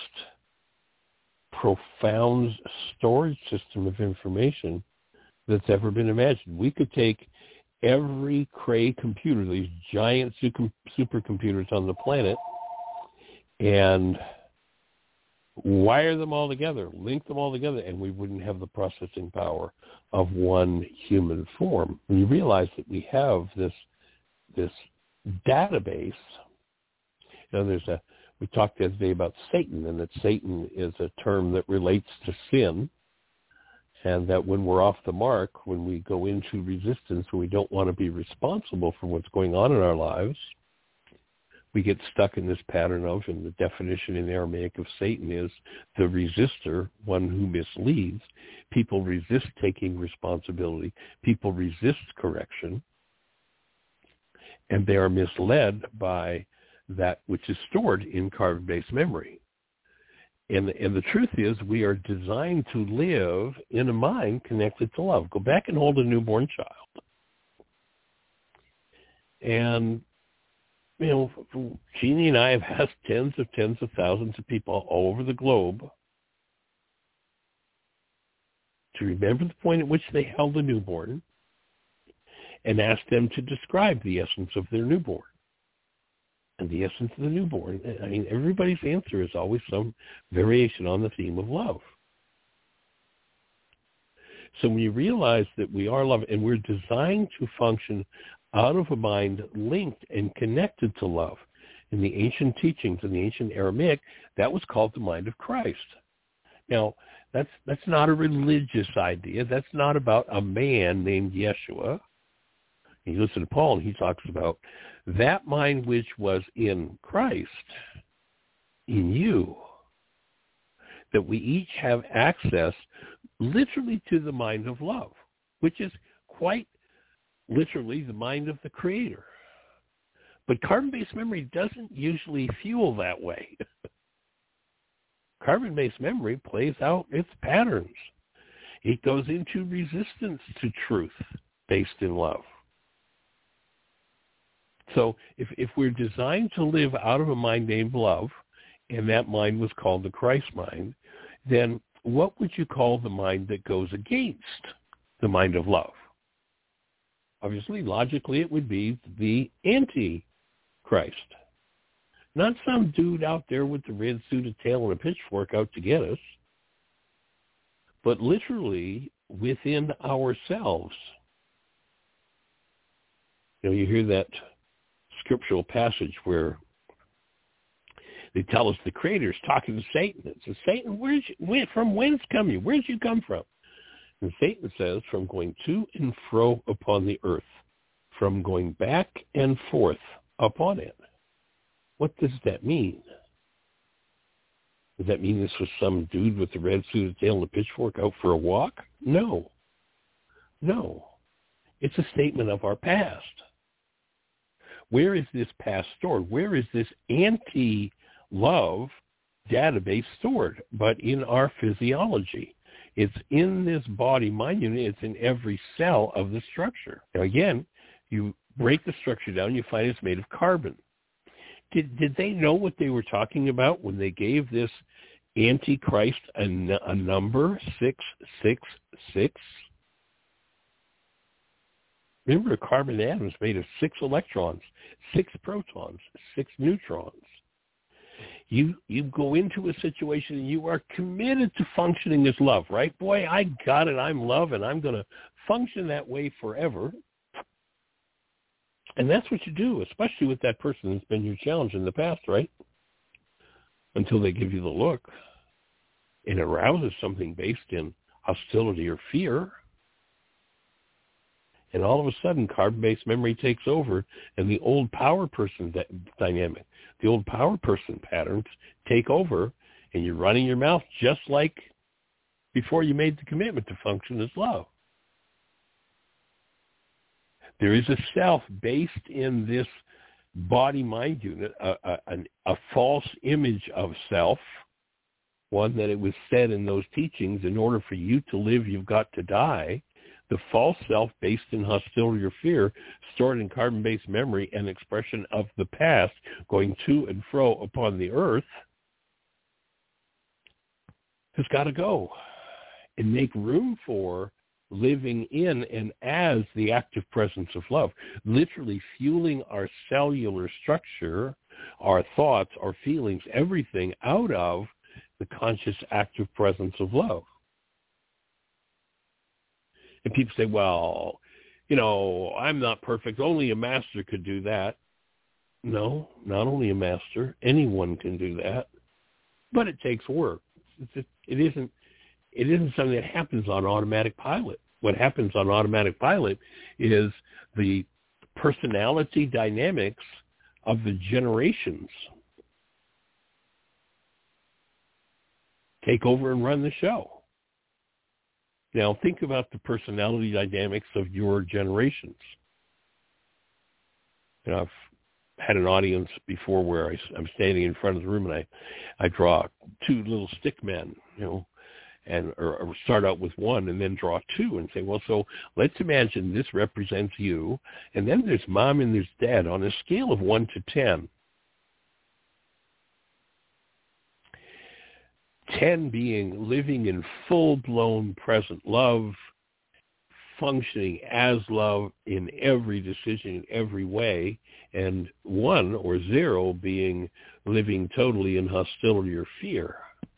profound storage system of information that's ever been imagined. We could take every Cray computer, these giant super, supercomputers on the planet, and wire them all together, link them all together, and we wouldn't have the processing power of one human form. When you realize that we have this this database, you know, there's a we talked the other day about Satan, and that Satan is a term that relates to sin, and that when we're off the mark, when we go into resistance, when we don't want to be responsible for what's going on in our lives, we get stuck in this pattern of, and the definition in Aramaic of Satan is the resistor, one who misleads. People resist taking responsibility. People resist correction, and they are misled by that which is stored in carbon-based memory. And, and the truth is, we are designed to live in a mind connected to love. Go back and hold a newborn child. And, you know, Jeannie and I have asked tens of tens of thousands of people all over the globe to remember the point at which they held a newborn and ask them to describe the essence of their newborn. And the essence of the newborn, I mean, everybody's answer is always some variation on the theme of love. So when you realize that we are love, and we're designed to function out of a mind linked and connected to love. In the ancient teachings, in the ancient Aramaic, that was called the mind of Christ. Now, that's that's not a religious idea. That's not about a man named Yeshua. You listen to Paul, and he talks about that mind which was in Christ, in you, that we each have access literally to the mind of love, which is quite literally the mind of the Creator. But carbon-based memory doesn't usually fuel that way. Carbon-based memory plays out its patterns. It goes into resistance to truth based in love. So if, if we're designed to live out of a mind named love, and that mind was called the Christ mind, then what would you call the mind that goes against the mind of love? Obviously, logically, it would be the anti-Christ. Not some dude out there with the red suited tail and a pitchfork out to get us, but literally within ourselves. You know, you hear that scriptural passage where they tell us the Creator is talking to Satan. It says, Satan, where's you, where, from whence come you? Where'd you come from? And Satan says, from going to and fro upon the earth, from going back and forth upon it. What does that mean? Does that mean this was some dude with the red suited tail and a pitchfork out for a walk? No. No. It's a statement of our past. Where is this past stored? Where is this anti-love database stored? But in our physiology. It's in this body-mind unit. It's in every cell of the structure. Now, again, you break the structure down, you find it's made of carbon. Did did they know what they were talking about when they gave this Antichrist a, a number, six six six? Remember, a carbon atom is made of six electrons, six protons, six neutrons. You you go into a situation and you are committed to functioning as love, right? Boy, I got it. I'm love, and I'm going to function that way forever. And that's what you do, especially with that person that's been your challenge in the past, right? Until they give you the look. And it arouses something based in hostility or fear. And all of a sudden, carbon-based memory takes over, and the old power person d- dynamic, the old power person patterns take over, and you're running your mouth just like before you made the commitment to function as love. There is a self based in this body-mind unit, a, a, a false image of self, one that it was said in those teachings, in order for you to live, you've got to die. The false self based in hostility or fear, stored in carbon-based memory and expression of the past, going to and fro upon the earth, has got to go and make room for living in and as the active presence of love, literally fueling our cellular structure, our thoughts, our feelings, everything out of the conscious active presence of love. And people say, well, you know, I'm not perfect. Only a master could do that. No, not only a master. Anyone can do that. But it takes work. It's just, it isn't it isn't something that happens on automatic pilot. What happens on automatic pilot is the personality dynamics of the generations take over and run the show. Now, think about the personality dynamics of your generations. You know, I've had an audience before where I, I'm standing in front of the room and I, I draw two little stick men, you know, and or, or start out with one and then draw two and say, well, so let's imagine this represents you, and then there's mom and there's dad on a scale of one to ten. ten being living in full-blown present love, functioning as love in every decision, in every way, and one or zero being living totally in hostility or fear.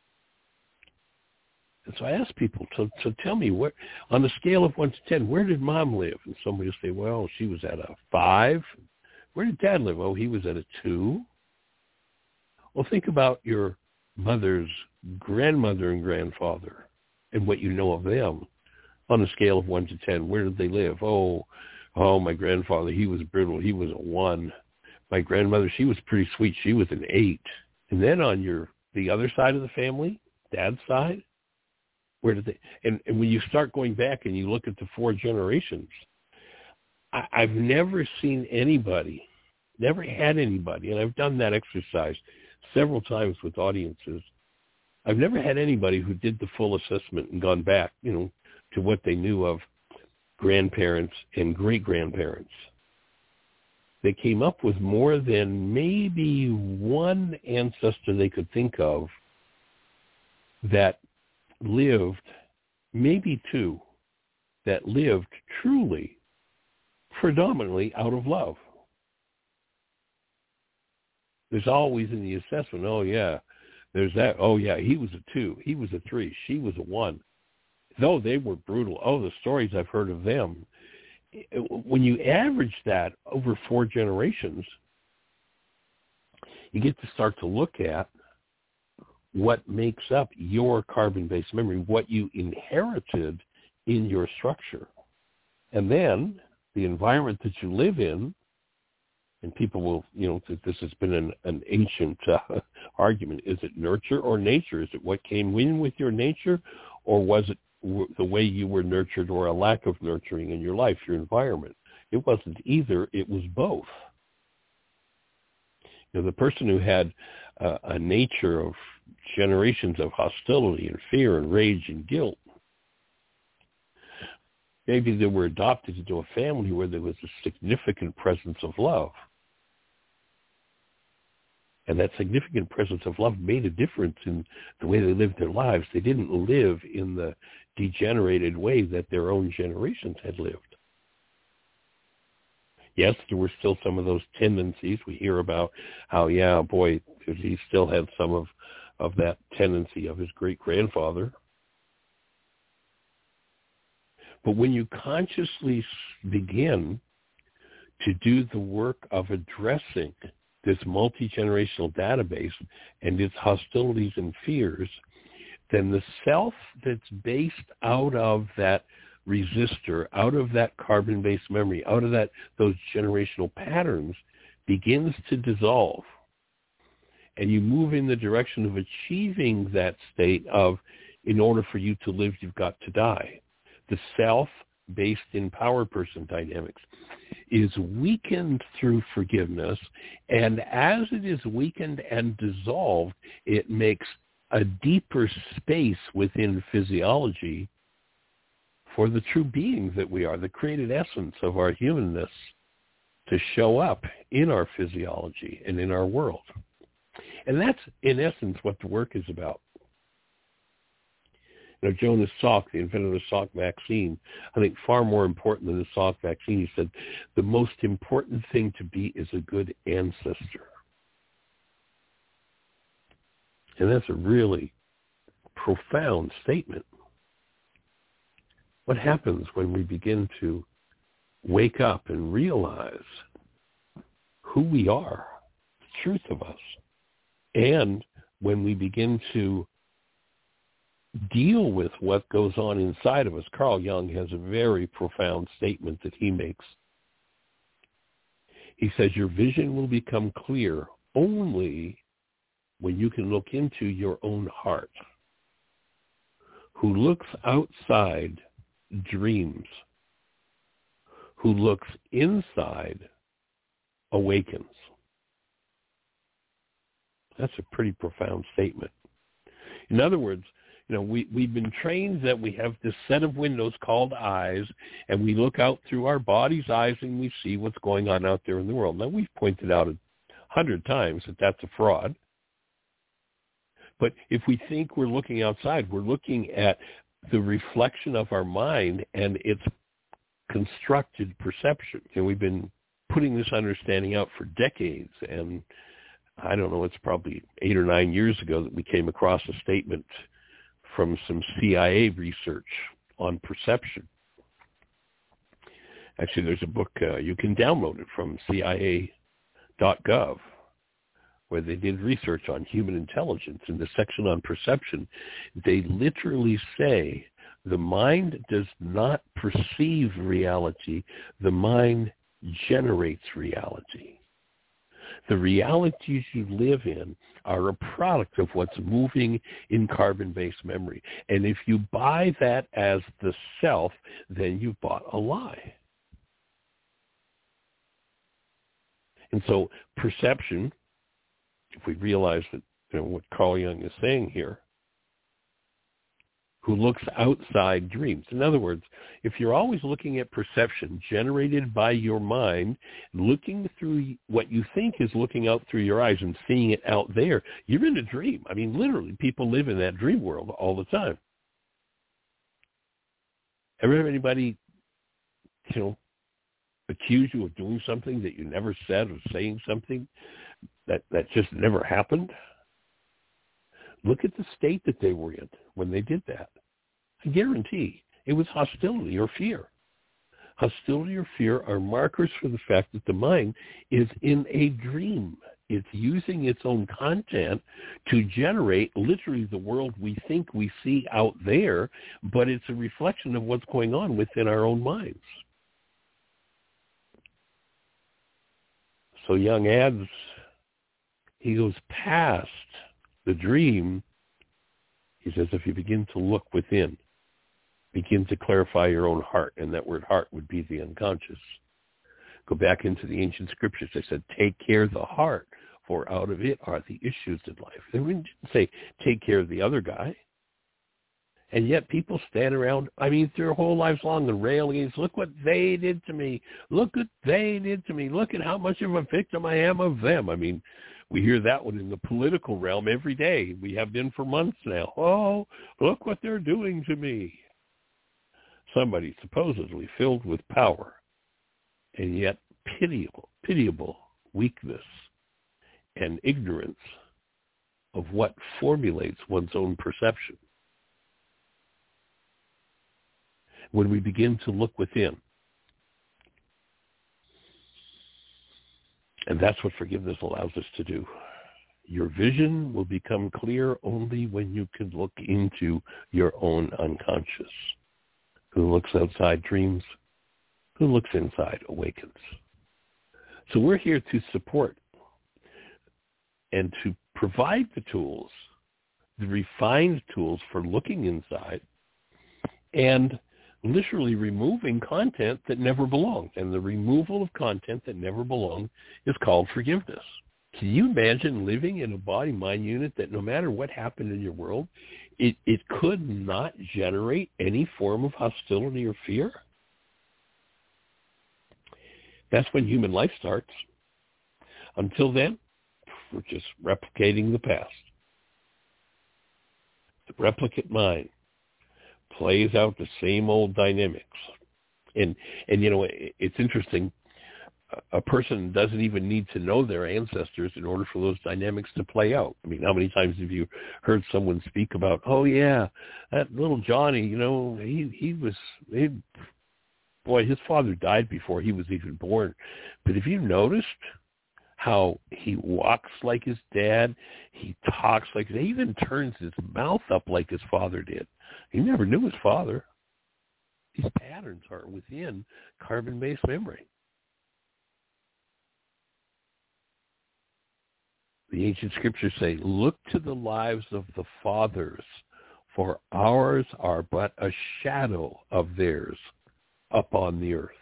And so I ask people, so, so tell me, where, on a scale of one to ten, where did mom live? And somebody will say, well, she was at a five. Where did dad live? Oh, he was at a two. Well, think about your mother's grandmother and grandfather and what you know of them on a scale of one to ten. Where did they live? Oh, oh, my grandfather, he was brutal. He was a one. My grandmother, she was pretty sweet. She was an eight. And then on your the other side of the family, dad's side, where did they? And, and when you start going back and you look at the four generations, I, I've never seen anybody, never had anybody, and I've done that exercise several times with audiences. I've never had anybody who did the full assessment and gone back, you know, to what they knew of grandparents and great-grandparents. They came up with more than maybe one ancestor they could think of that lived, maybe two, that lived truly, predominantly out of love. There's always in the assessment, oh, yeah, there's that. Oh, yeah, he was a two. He was a three. She was a one. Though they were brutal. Oh, the stories I've heard of them. When you average that over four generations, you get to start to look at what makes up your carbon-based memory, what you inherited in your structure. And then the environment that you live in, and people will, you know, this has been an, an ancient uh, argument. Is it nurture or nature? Is it what came in with your nature, or was it w- the way you were nurtured or a lack of nurturing in your life, your environment? It wasn't either. It was both. You know, the person who had uh, a nature of generations of hostility and fear and rage and guilt, maybe they were adopted into a family where there was a significant presence of love. And that significant presence of love made a difference in the way they lived their lives. They didn't live in the degenerated way that their own generations had lived. Yes, there were still some of those tendencies. We hear about how, yeah, boy, he still had some of, of that tendency of his great-grandfather. But when you consciously begin to do the work of addressing this multi-generational database and its hostilities and fears, then the self that's based out of that resistor, out of that carbon-based memory, out of that those generational patterns, begins to dissolve. And you move in the direction of achieving that state of, in order for you to live, you've got to die. The self-based empowered person dynamics is weakened through forgiveness, and as it is weakened and dissolved, it makes a deeper space within physiology for the true beings that we are, the created essence of our humanness, to show up in our physiology and in our world. And that's, in essence, what the work is about. You know, Jonas Salk, the inventor of the Salk vaccine, I think far more important than the Salk vaccine, he said, the most important thing to be is a good ancestor. And that's a really profound statement. What happens when we begin to wake up and realize who we are, the truth of us, and when we begin to deal with what goes on inside of us? Carl Jung has a very profound statement that he makes. He says, your vision will become clear only when you can look into your own heart. Who looks outside dreams. Who looks inside awakens. That's a pretty profound statement. In other words, you know, we, we've been trained that we have this set of windows called eyes, and we look out through our body's eyes and we see what's going on out there in the world. Now, we've pointed out a hundred times that that's a fraud. But if we think we're looking outside, we're looking at the reflection of our mind and its constructed perception. And we've been putting this understanding out for decades, and I don't know, it's probably eight or nine years ago that we came across a statement from some C I A research on perception. Actually, there's a book, uh, you can download it from C I A dot gov, where they did research on human intelligence. In the section on perception, they literally say the mind does not perceive reality, the mind generates reality. The realities you live in are a product of what's moving in carbon-based memory. And if you buy that as the self, then you've bought a lie. And so perception, if we realize that, you know, what Carl Jung is saying here, who looks outside dreams. In other words, if you're always looking at perception generated by your mind, looking through what you think is looking out through your eyes and seeing it out there, you're in a dream. I mean, literally, people live in that dream world all the time. Ever have anybody, you know, accuse you of doing something that you never said, or saying something that, that just never happened? Look at the state that they were in when they did that. I guarantee it was hostility or fear. Hostility or fear are markers for the fact that the mind is in a dream. It's using its own content to generate literally the world we think we see out there, but it's a reflection of what's going on within our own minds. So Jung adds, he goes past the dream. He says, if you begin to look within, begin to clarify your own heart, and that word heart would be the unconscious. Go back into the ancient scriptures. They said, take care of the heart, for out of it are the issues in life. They didn't say, take care of the other guy. And yet people stand around, I mean, their whole lives long and rail against, look what they did to me. Look what they did to me. Look at how much of a victim I am of them. I mean, we hear that one in the political realm every day. We have been for months now. Oh, look what they're doing to me. Somebody supposedly filled with power, and yet pitiable, pitiable weakness and ignorance of what formulates one's own perception. When we begin to look within, and that's what forgiveness allows us to do. Your vision will become clear only when you can look into your own unconscious. Who looks outside dreams. Who looks inside awakens. So we're here to support and to provide the tools, the refined tools for looking inside and literally removing content that never belonged. And the removal of content that never belonged is called forgiveness. Can you imagine living in a body-mind unit that no matter what happened in your world, it, it could not generate any form of hostility or fear? That's when human life starts. Until then, we're just replicating the past. The replicate mind plays out the same old dynamics. And, and you know, it's interesting. A person doesn't even need to know their ancestors in order for those dynamics to play out. I mean, how many times have you heard someone speak about, oh, yeah, that little Johnny, you know, he, he was, he, boy, his father died before he was even born. But have you noticed how he walks like his dad, he talks like, he even turns his mouth up like his father did? He never knew his father. These patterns are within carbon-based memory. The ancient scriptures say, look to the lives of the fathers, for ours are but a shadow of theirs upon the earth.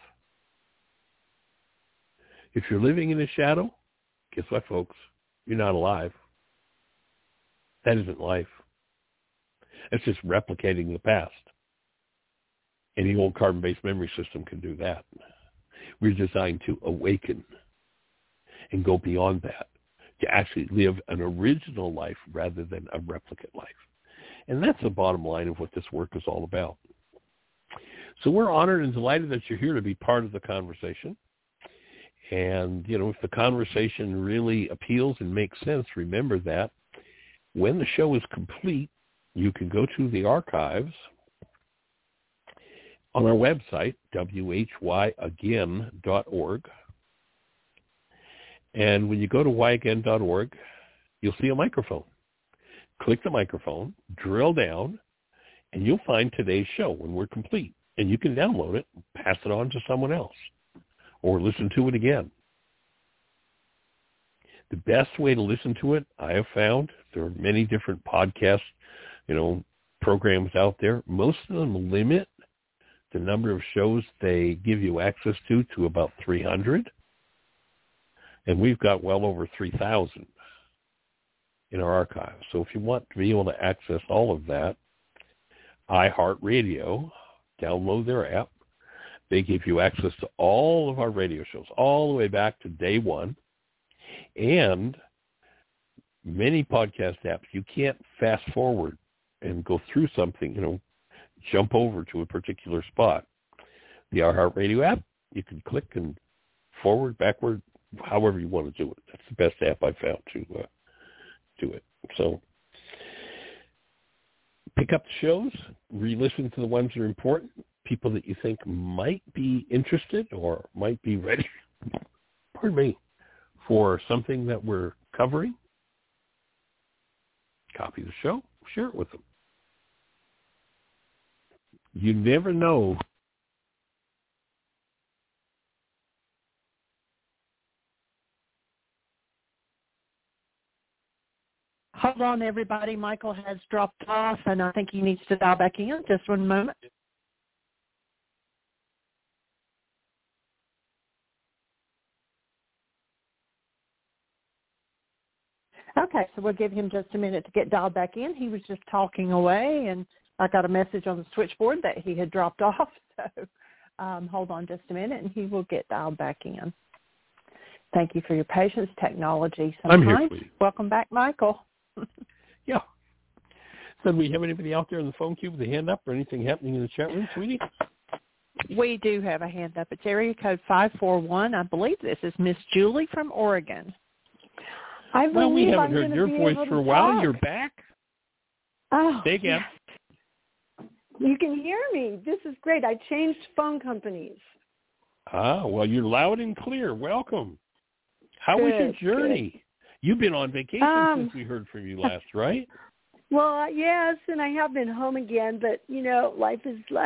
If you're living in a shadow, guess what, folks? You're not alive. That isn't life. It's just replicating the past. Any old carbon-based memory system can do that. We're designed to awaken and go beyond that, to actually live an original life rather than a replicate life. And that's the bottom line of what this work is all about. So we're honored and delighted that you're here to be part of the conversation. And, you know, if the conversation really appeals and makes sense, remember that when the show is complete, you can go to the archives on our website, w h y again dot org. And when you go to why again dot org, you'll see a microphone. Click the microphone, drill down, and you'll find today's show when we're complete. And you can download it, pass it on to someone else, or listen to it again. The best way to listen to it, I have found, there are many different podcast, you know, programs out there. Most of them limit the number of shows they give you access to to about three hundred. And we've got well over three thousand in our archive. So if you want to be able to access all of that, iHeartRadio, download their app. They give you access to all of our radio shows, all the way back to day one. And many podcast apps, you can't fast forward and go through something, you know, jump over to a particular spot. The iHeartRadio app, you can click and forward, backward, however you want to do it. That's the best app I've found to uh, do it. So pick up the shows, re-listen to the ones that are important, people that you think might be interested or might be ready, pardon me, for something that we're covering. Copy the show, share it with them. You never know. Hold on, everybody. Michael has dropped off, and I think he needs to dial back in. Just one moment. Okay, so we'll give him just a minute to get dialed back in. He was just talking away, and I got a message on the switchboard that he had dropped off. So um, hold on just a minute, and he will get dialed back in. Thank you for your patience. Technology sometimes. I'm here, sweetie. Welcome back, Michael. Yeah. So do we have anybody out there in the phone queue with a hand up or anything happening in the chat room, sweetie? We do have a hand up. It's area code five four one. I believe this is Miss Julie from Oregon. I well, we haven't I'm heard your voice for a while. Talk. You're back. Oh, Say again. You can hear me. This is great. I changed phone companies. Ah, well, you're loud and clear. Welcome. How good, was your journey? Good. You've been on vacation um, since we heard from you last, right? Well, uh, yes, and I have been home again, but, you know, life is life.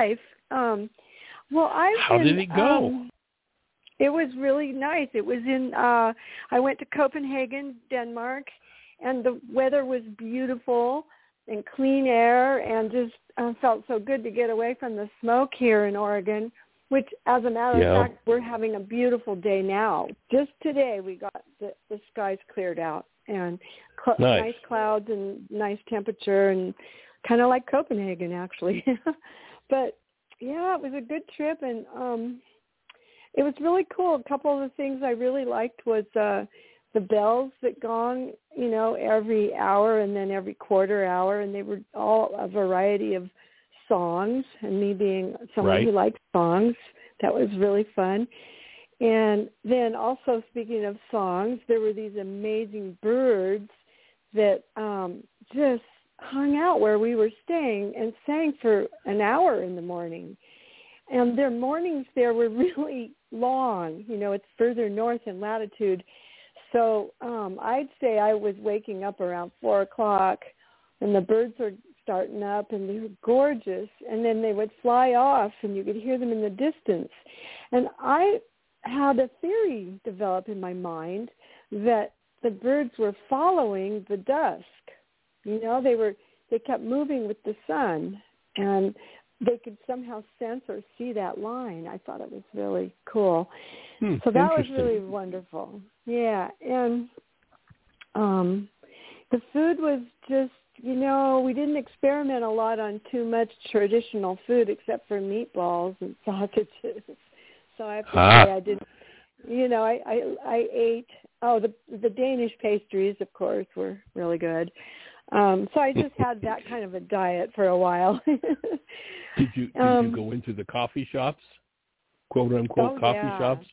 Um, well, I've How been, did it go? Um, it was really nice. It was in, uh, I went to Copenhagen, Denmark, and the weather was beautiful and clean air, and just uh, felt so good to get away from the smoke here in Oregon, which, as a matter Yeah. of fact, we're having a beautiful day now. Just today we got the, the skies cleared out, and cl- Nice. nice clouds and nice temperature, and kind of like Copenhagen, actually. But, yeah, it was a good trip, and um, it was really cool. A couple of the things I really liked was uh, the bells that gong, you know, every hour and then every quarter hour, and they were all a variety of songs, and me being someone Right. who likes songs, that was really fun. And then also, speaking of songs, there were these amazing birds that um, just hung out where we were staying and sang for an hour in the morning. And their mornings there were really long. You know, it's further north in latitude. So um, I'd say I was waking up around four o'clock, and the birds were starting up, and they were gorgeous. And then they would fly off, and you could hear them in the distance. And I had a theory develop in my mind that the birds were following the dusk. You know, they were they kept moving with the sun, and they could somehow sense or see that line. I thought it was really cool. Hmm, so that was interesting. really wonderful. Yeah, and um, the food was just, you know, we didn't experiment a lot on too much traditional food except for meatballs and sausages. So I have to Ah. say I didn't, you know, I, I, I ate, oh, the the Danish pastries, of course, were really good. Um, so I just had that kind of a diet for a while. Did you did um, you go into the coffee shops, quote unquote oh, coffee yeah. shops?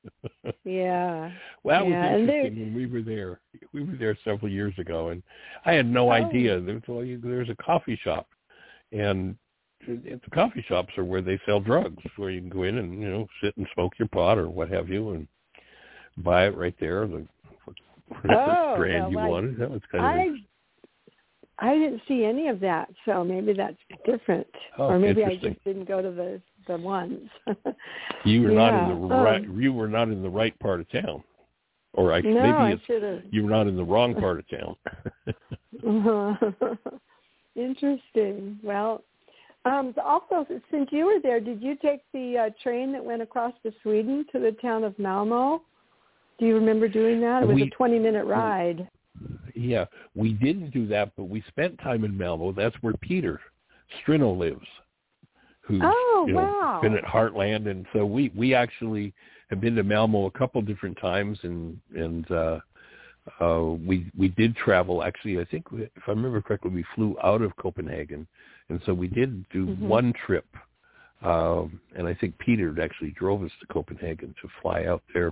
Yeah. Well, that yeah. was And interesting they, when we were there. We were there several years ago, and I had no Oh. idea. There was, well, you, there's a coffee shop, and the coffee shops are where they sell drugs, where you can go in and, you know, sit and smoke your pot or what have you, and buy it right there, the whatever Oh, brand well, you I- wanted. That was kind of I interesting. I didn't see any of that, so maybe that's different. Oh, or maybe I interesting. just didn't go to the, the ones. You were not in Yeah, the right. um, You were not in the right part of town, or I, No, maybe I it's should have. you were not in the wrong part of town. Uh-huh. Interesting. Well, um, also, since you were there, did you take the uh, train that went across to Sweden to the town of Malmo? Do you remember doing that? It was We- a twenty-minute ride. Yeah, we didn't do that, but we spent time in Malmo. That's where Peter Strino lives, who's Oh, you know, wow. been at Heartland, and so we we actually have been to Malmo a couple different times, and and uh, uh, we we did travel. Actually, I think we, if I remember correctly, we flew out of Copenhagen, and so we did do Mm-hmm. one trip, um, and I think Peter actually drove us to Copenhagen to fly out there.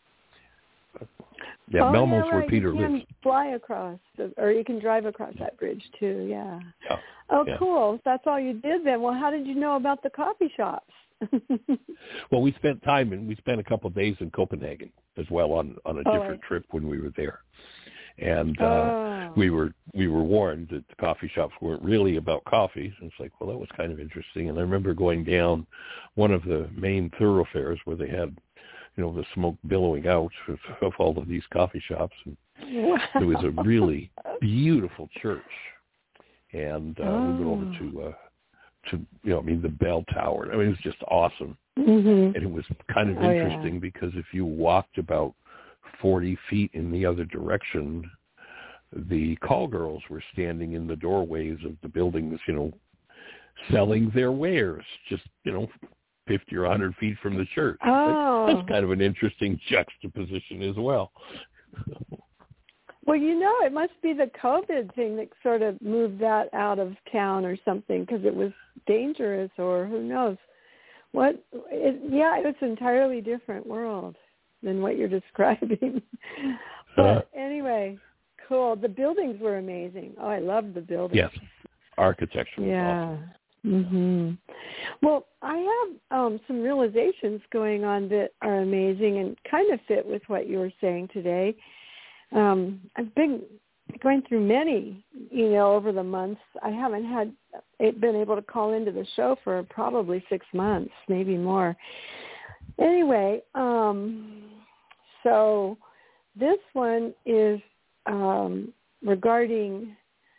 Yeah, oh, Malmo's yeah, where right. Peter you can lives. fly across, the, or you can drive across that bridge too. Yeah. Yeah. Oh, Yeah. cool. If that's all you did then. Well, how did you know about the coffee shops? Well, we spent time and we spent a couple of days in Copenhagen as well on on a Oh, different I- trip when we were there, and uh, Oh. we were we were warned that the coffee shops weren't really about coffee. And it's like, well, that was kind of interesting. And I remember going down one of the main thoroughfares where they had, you know, the smoke billowing out of, of all of these coffee shops, and Wow. there was a really beautiful church, and uh, Oh. we went over to. Uh, to you know, I mean, the bell tower. I mean, it was just awesome. Mm-hmm. And it was kind of Oh, yeah. interesting because if you walked about forty feet in the other direction, the call girls were standing in the doorways of the buildings, you know, selling their wares, just, you know, fifty or one hundred feet from the church. Oh. That's kind of an interesting juxtaposition as well. Well, you know, it must be the COVID thing that sort of moved that out of town or something because it was dangerous, or who knows. What? It, yeah, it was an entirely different world than what you're describing. But Uh, anyway, cool. The buildings were amazing. Oh, I loved the buildings. yes, architecture was Yeah. awesome. Mhm. Well, I have um, some realizations going on that are amazing and kind of fit with what you were saying today. Um, I've been going through many, you know, over the months. I haven't had been able to call into the show for probably six months, maybe more. Anyway, um, so this one is um, regarding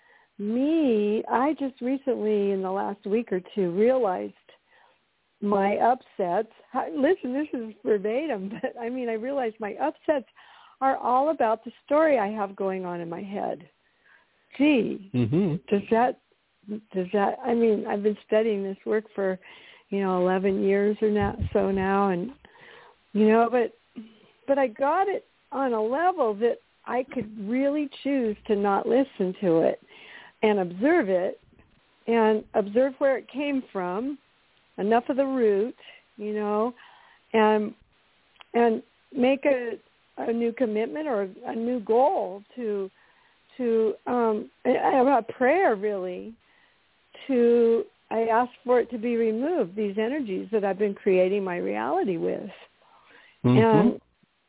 me. I just recently, in the last week or two, realized my upsets. Listen, this is verbatim, but I mean, I realized my upsets are all about the story I have going on in my head. Gee, mm-hmm. does that, does that, I mean, I've been studying this work for, you know, eleven years or now, so now, and, you know, but, but I got it on a level that I could really choose to not listen to it and observe it and observe where it came from, enough of the root, you know, and, and make a, a new commitment or a new goal to, to, um, a prayer really, to, I ask for it to be removed, these energies that I've been creating my reality with. Mm-hmm. And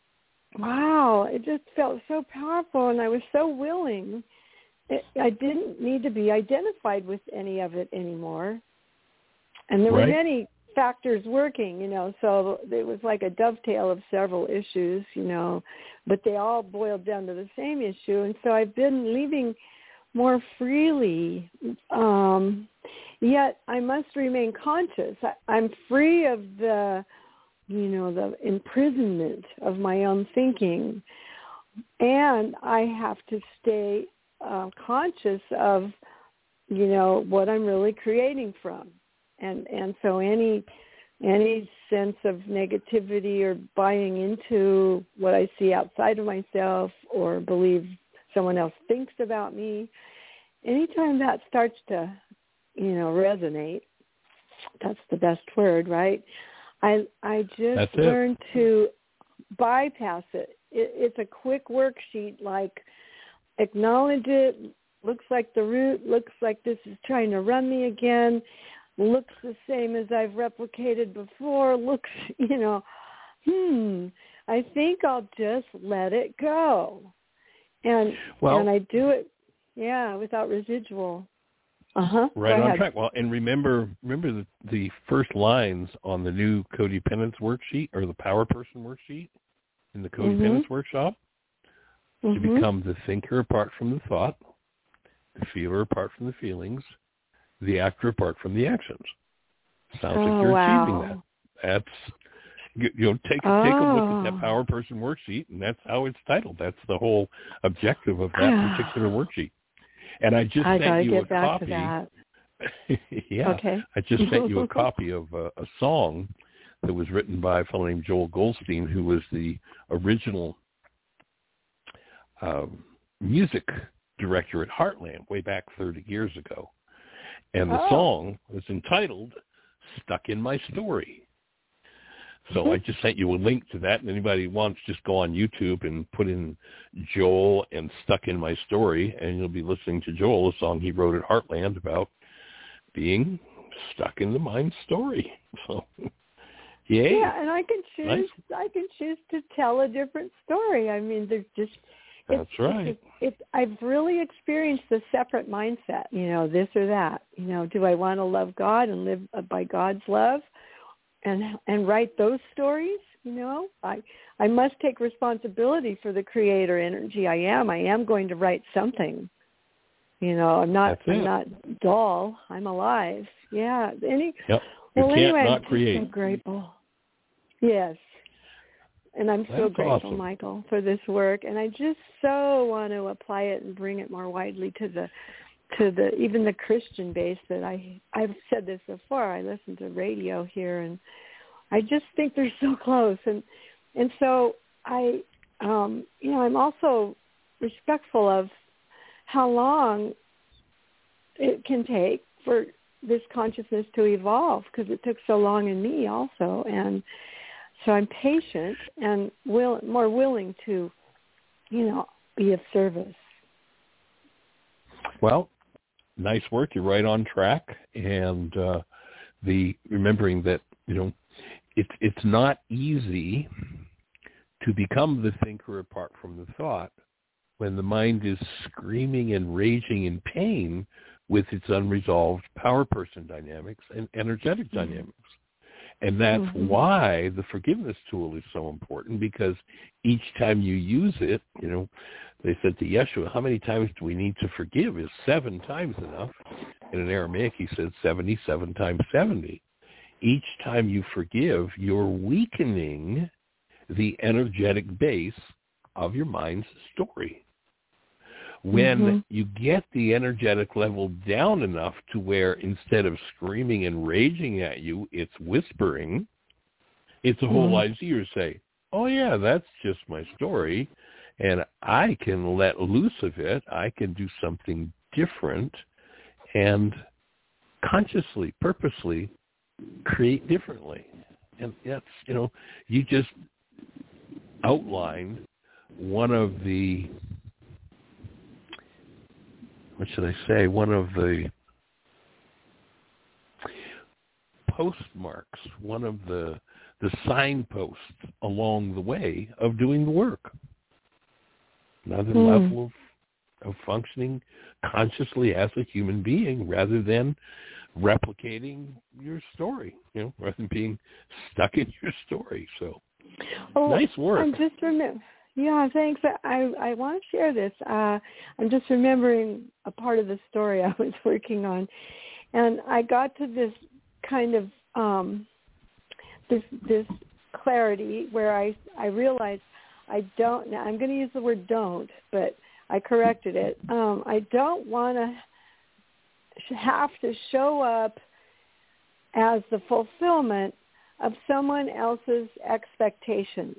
wow, it just felt so powerful, and I was so willing. It, I didn't need to be identified with any of it anymore. And there right. were many factors working, you know, so it was like a dovetail of several issues, you know, but they all boiled down to the same issue. And so I've been leaving more freely, um, yet I must remain conscious. I, I'm free of the, you know, the imprisonment of my own thinking, and I have to stay uh, conscious of, you know, what I'm really creating from. And and so any any sense of negativity or buying into what I see outside of myself or believe someone else thinks about me, anytime that starts to, you know, resonate, that's the best word, right? I I just learned to bypass it. it. It's a quick worksheet, like acknowledge it, looks like the root, looks like this is trying to run me again, looks the same as I've replicated before, looks, you know, hmm, I think I'll just let it go. And well, and I do it, yeah, without residual. Uh-huh. Right on track. Well, and remember remember the, the first lines on the new codependence worksheet or the Power Person worksheet in the codependence mm-hmm. workshop? Mm-hmm. To become the thinker apart from the thought, the feeler apart from the feelings, the actor apart from the actions. Sounds oh, like you're wow. achieving that. That's, you, you know, take, oh. take a look at that Power Person worksheet, and that's how it's titled. That's the whole objective of that particular worksheet. And I just I sent you get a back copy. To that. yeah, okay. I just sent you a copy of a, a song that was written by a fellow named Joel Goldstein, who was the original um, music director at Heartland way back thirty years ago. And the oh. song was entitled Stuck in My Story. So mm-hmm. I just sent you a link to that, and anybody who wants, just go on YouTube and put in Joel and Stuck in My Story, and you'll be listening to Joel, a song he wrote at Heartland about being stuck in the mind story. So, yay. Yeah, and I can choose. Nice. I can choose to tell a different story. I mean, there's just. That's it's, right. It's, it's, I've really experienced the separate mindset. You know, this or that. You know, do I want to love God and live by God's love? And and write those stories, you know. I I must take responsibility for the creator energy I am. I am going to write something. You know, I'm not I'm not dull. I'm alive. Yeah. Any yep. You well can't anyway, not I'm create. so grateful. Yes. And I'm That's so grateful, awesome. Michael, for this work. And I just so want to apply it and bring it more widely to the to the even the Christian base that I I've said this before. I listen to radio here, and I just think they're so close. And and so I um, you know I'm also respectful of how long it can take for this consciousness to evolve, because it took so long in me also. And so I'm patient and will more willing to, you know, be of service. Well, nice work. You're right on track. And uh, the remembering that, you know, it's it's not easy to become the thinker apart from the thought when the mind is screaming and raging in pain with its unresolved power person dynamics and energetic mm-hmm. dynamics. And that's mm-hmm. why the forgiveness tool is so important, because each time you use it, you know, they said to Yeshua, how many times do we need to forgive? Is seven times enough? And in Aramaic, he said seventy-seven times seventy. Each time you forgive, you're weakening the energetic base of your mind's story. When mm-hmm. you get the energetic level down enough to where instead of screaming and raging at you, it's whispering, it's a whole mm-hmm. lot easier to say, oh yeah, that's just my story, and I can let loose of it. I can do something different and consciously, purposely create differently. And that's, you know, you just outlined one of the, what should I say, one of the postmarks, one of the the signposts along the way of doing the work. Another mm. level of, of functioning consciously as a human being rather than replicating your story, you know, rather than being stuck in your story. So oh, nice work. I'm just remember. Yeah, thanks. I I want to share this. Uh, I'm just remembering a part of the story I was working on, and I got to this kind of um, this this clarity where I I realized I don't. Now I'm going to use the word don't, but I corrected it. Um, I don't want to have to show up as the fulfillment of someone else's expectations.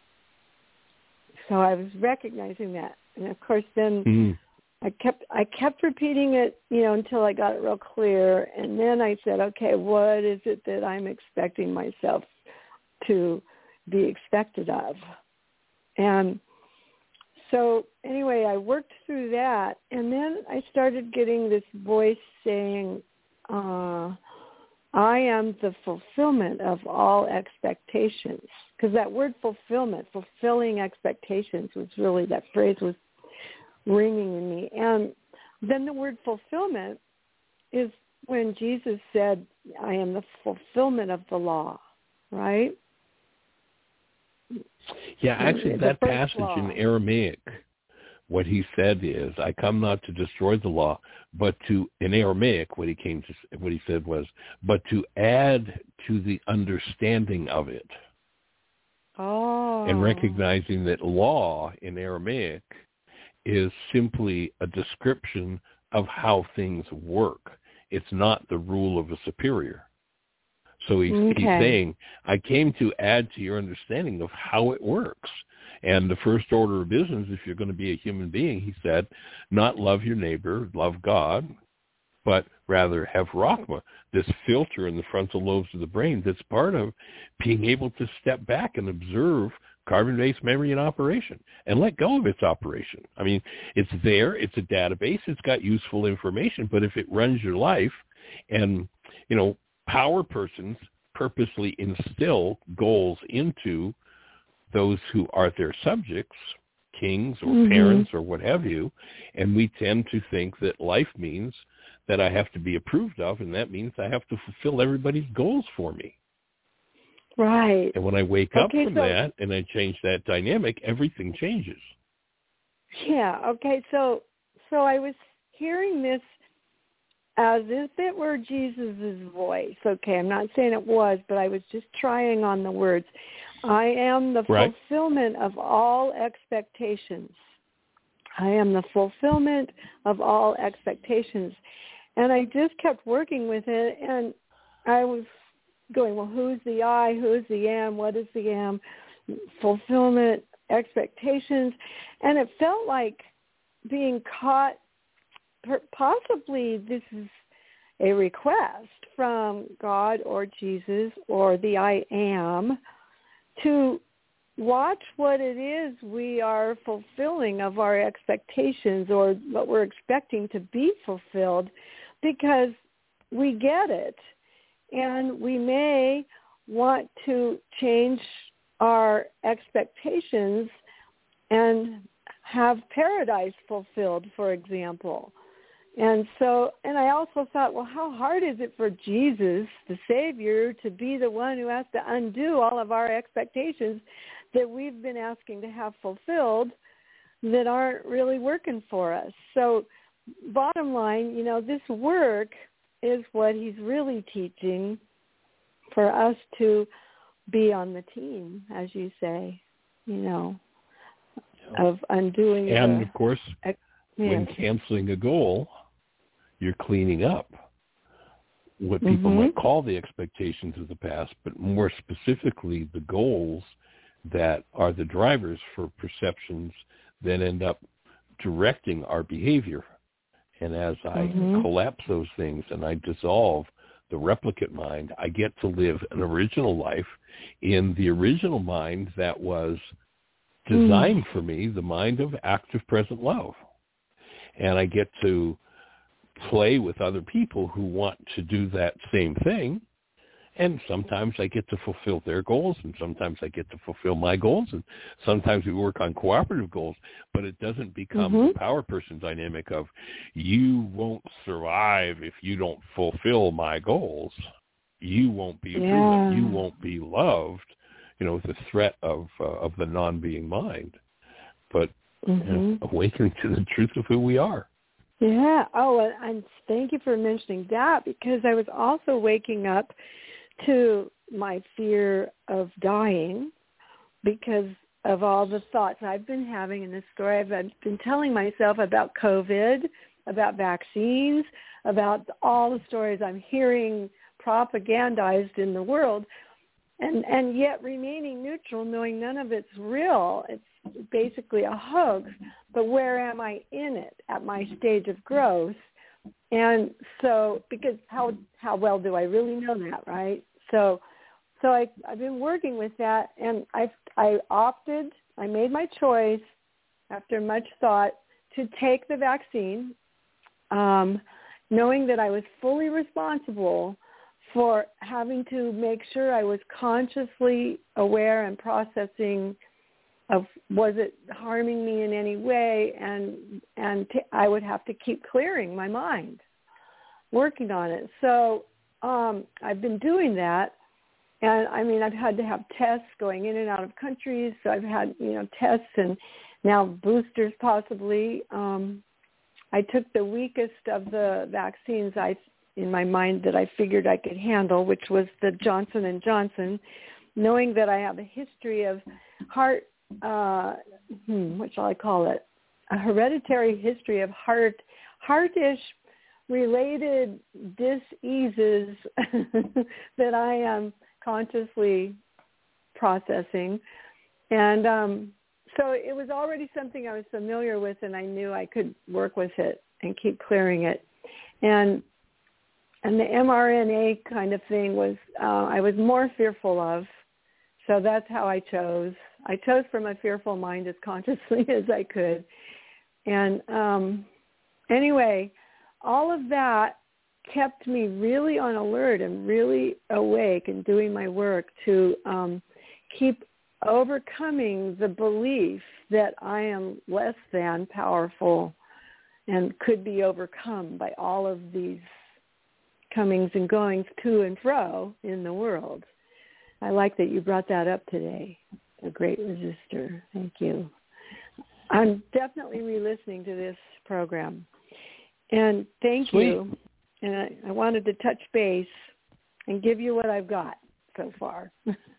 So I was recognizing that, and of course, then mm. I kept I kept repeating it, you know, until I got it real clear, and then I said, okay, what is it that I'm expecting myself to be expected of? And so anyway, I worked through that, and then I started getting this voice saying, uh, I am the fulfillment of all expectations. Because that word fulfillment, fulfilling expectations, was really, that phrase was ringing in me. And then the word fulfillment is when Jesus said, I am the fulfillment of the law, right? Yeah, actually, that passage law. in Aramaic, what he said is, I come not to destroy the law, but to, in Aramaic, what he came to, what he said was, but to add to the understanding of it. Oh. And recognizing that law in Aramaic is simply a description of how things work. It's not the rule of a superior. So he's, okay. he's saying, I came to add to your understanding of how it works. And the first order of business, if you're going to be a human being, he said, not love your neighbor, love God, but rather have Rachma, this filter in the frontal lobes of the brain that's part of being able to step back and observe carbon-based memory in operation and let go of its operation. I mean, it's there, it's a database, it's got useful information, but if it runs your life and, you know, power persons purposely instill goals into those who are their subjects, kings or mm-hmm. parents or what have you, and we tend to think that life means that I have to be approved of, and that means I have to fulfill everybody's goals for me. Right. And when I wake okay, up from so, that and I change that dynamic, everything changes. Yeah, okay, so so I was hearing this as if it were Jesus' voice. Okay, I'm not saying it was, but I was just trying on the words. I am the right. fulfillment of all expectations. I am the fulfillment of all expectations. And I just kept working with it, and I was going, well, who's the I, who's the am, what is the am, fulfillment, expectations. And it felt like being caught, possibly this is a request from God or Jesus or the I am to watch what it is we are fulfilling of our expectations or what we're expecting to be fulfilled, because we get it. And we may want to change our expectations and have paradise fulfilled, for example. And so, and I also thought, well, how hard is it for Jesus, the Savior, to be the one who has to undo all of our expectations that we've been asking to have fulfilled that aren't really working for us? So bottom line, you know, this work is what he's really teaching for us to be on the team, as you say, you know, of undoing. And the, of course, uh, when yes. canceling a goal, you're cleaning up what people mm-hmm. might call the expectations of the past, but more specifically the goals that are the drivers for perceptions that end up directing our behavior. And as I mm-hmm. collapse those things and I dissolve the replicate mind, I get to live an original life in the original mind that was designed mm. for me, the mind of active present love. And I get to play with other people who want to do that same thing. And sometimes I get to fulfill their goals, and sometimes I get to fulfill my goals, and sometimes we work on cooperative goals, but it doesn't become mm-hmm. the power person dynamic of you won't survive if you don't fulfill my goals. You won't be yeah. approved. You won't be loved, you know, the threat of uh, of the non-being mind. But mm-hmm. you know, awakening to the truth of who we are. Yeah. Oh, and, and thank you for mentioning that, because I was also waking up to my fear of dying because of all the thoughts I've been having in this story. I've been telling myself about COVID, about vaccines, about all the stories I'm hearing propagandized in the world, and, and yet remaining neutral, knowing none of it's real. It's basically a hoax. But where am I in it at my stage of growth? And so, because how how well do I really know that, right? So, so I I've been working with that, and I I opted, I made my choice after much thought to take the vaccine, um, knowing that I was fully responsible for having to make sure I was consciously aware and processing of was it harming me in any way, and and t- I would have to keep clearing my mind, working on it. So um, I've been doing that, and I mean I've had to have tests going in and out of countries. So I've had you know tests and now boosters possibly. Um, I took the weakest of the vaccines I in my mind that I figured I could handle, which was the Johnson and Johnson, knowing that I have a history of heart. Uh, hmm, what shall I call it? A hereditary history of heart, heartish related diseases that I am consciously processing. And um, so it was already something I was familiar with, and I knew I could work with it and keep clearing it. And and the mRNA kind of thing was, uh, I was more fearful of. So that's how I chose. I chose from a fearful mind as consciously as I could. And um, anyway, all of that kept me really on alert and really awake and doing my work to um, keep overcoming the belief that I am less than powerful and could be overcome by all of these comings and goings to and fro in the world. I like that you brought that up today, the great resistor. Thank you. I'm definitely re-listening to this program. And thank Sweet. you. And I, I wanted to touch base and give you what I've got so far.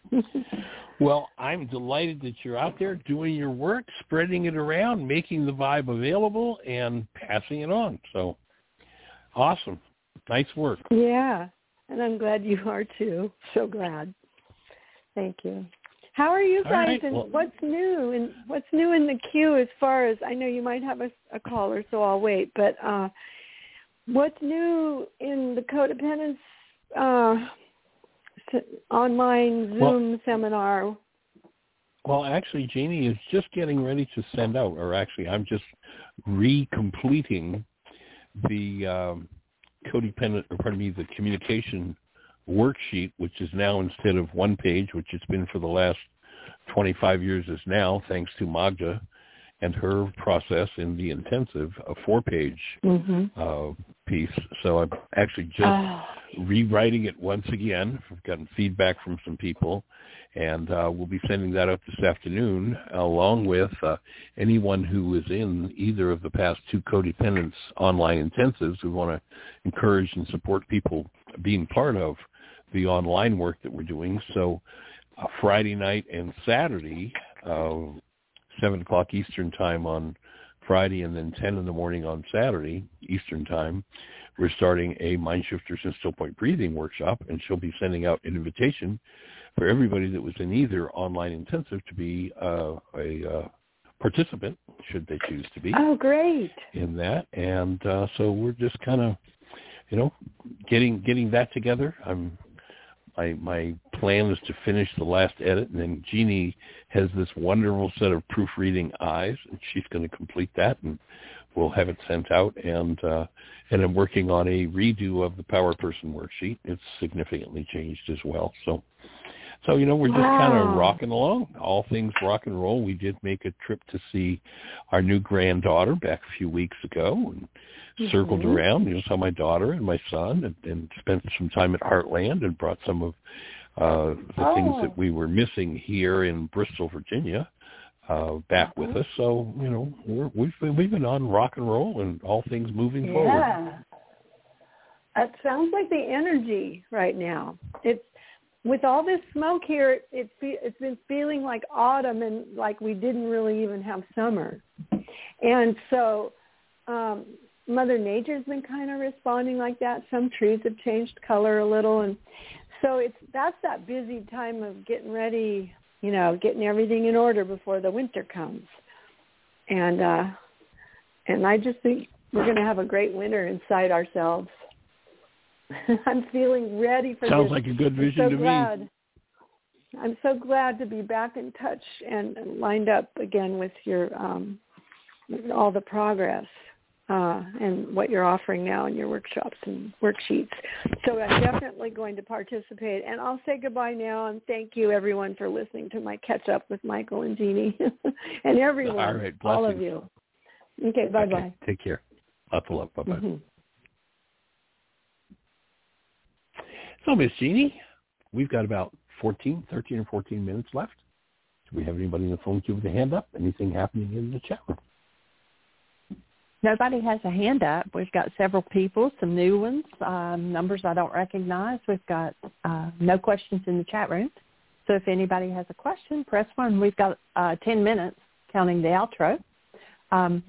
Well, I'm delighted that you're out there doing your work, spreading it around, making the vibe available, and passing it on. So awesome. Nice work. Yeah, and I'm glad you are too. So glad. Thank you. How are you guys, right, and well, what's new? And what's new in the queue as far as, I know you might have a, a caller, so I'll wait, but uh, what's new in the codependence uh, online Zoom well, seminar? Well, actually, Jeannie is just getting ready to send out, or actually I'm just re-completing the um, codependent, or pardon me, the communication worksheet, which is now, instead of one page, which it's been for the last twenty-five years, is now, thanks to Magda, and her process in the intensive, a four-page mm-hmm. uh, piece. So I'm actually just oh. rewriting it once again. I've gotten feedback from some people, and uh, we'll be sending that out this afternoon, along with uh, anyone who is in either of the past two codependence online intensives. We want to encourage and support people being part of the online work that we're doing. So uh, Friday night and Saturday, uh, seven o'clock Eastern time on Friday, and then ten in the morning on Saturday Eastern time, we're starting a Mind Shifters and Still Point Breathing workshop, and she'll be sending out an invitation for everybody that was in either online intensive to be uh, a uh, participant, should they choose to be. Oh, great. In that. And uh, so we're just kind of, you know, getting getting that together. I'm my my plan is to finish the last edit, and then Jeannie has this wonderful set of proofreading eyes, and she's going to complete that, and we'll have it sent out. And uh, and I'm working on a redo of the Power Person worksheet. It's significantly changed as well. So. So, you know, we're just wow. kind of rocking along, all things rock and roll. We did make a trip to see our new granddaughter back a few weeks ago, and mm-hmm. circled around, you know, saw my daughter and my son, and, and spent some time at Heartland and brought some of uh, the oh. things that we were missing here in Bristol, Virginia, uh, back with us. So, you know, we're, we've, been, we've been on rock and roll and all things moving yeah. forward. Yeah. That sounds like the energy right now. It's, with all this smoke here, it fe- it's been feeling like autumn, and like we didn't really even have summer. And so um, Mother Nature's been kind of responding like that. Some trees have changed color a little. And so it's that's that busy time of getting ready, you know, getting everything in order before the winter comes. And, uh, and I just think we're going to have a great winter inside ourselves. I'm feeling ready for Sounds this. Sounds like a good vision so to glad. me. I'm so glad to be back in touch and lined up again with your um, all the progress uh, and what you're offering now in your workshops and worksheets. So I'm definitely going to participate. And I'll say goodbye now, and thank you, everyone, for listening to my catch-up with Michael and Jeannie and everyone, all, right, all of you. Okay, bye-bye. Okay, take care. Lots of love. Bye-bye. Mm-hmm. So, Miss Jeannie, we've got about fourteen, thirteen or fourteen minutes left. Do we have anybody in the phone queue with a hand up? Anything happening in the chat room? Nobody has a hand up. We've got several people, some new ones, um, numbers I don't recognize. We've got uh, no questions in the chat room. So if anybody has a question, press one. We've got uh, ten minutes, counting the outro. Um,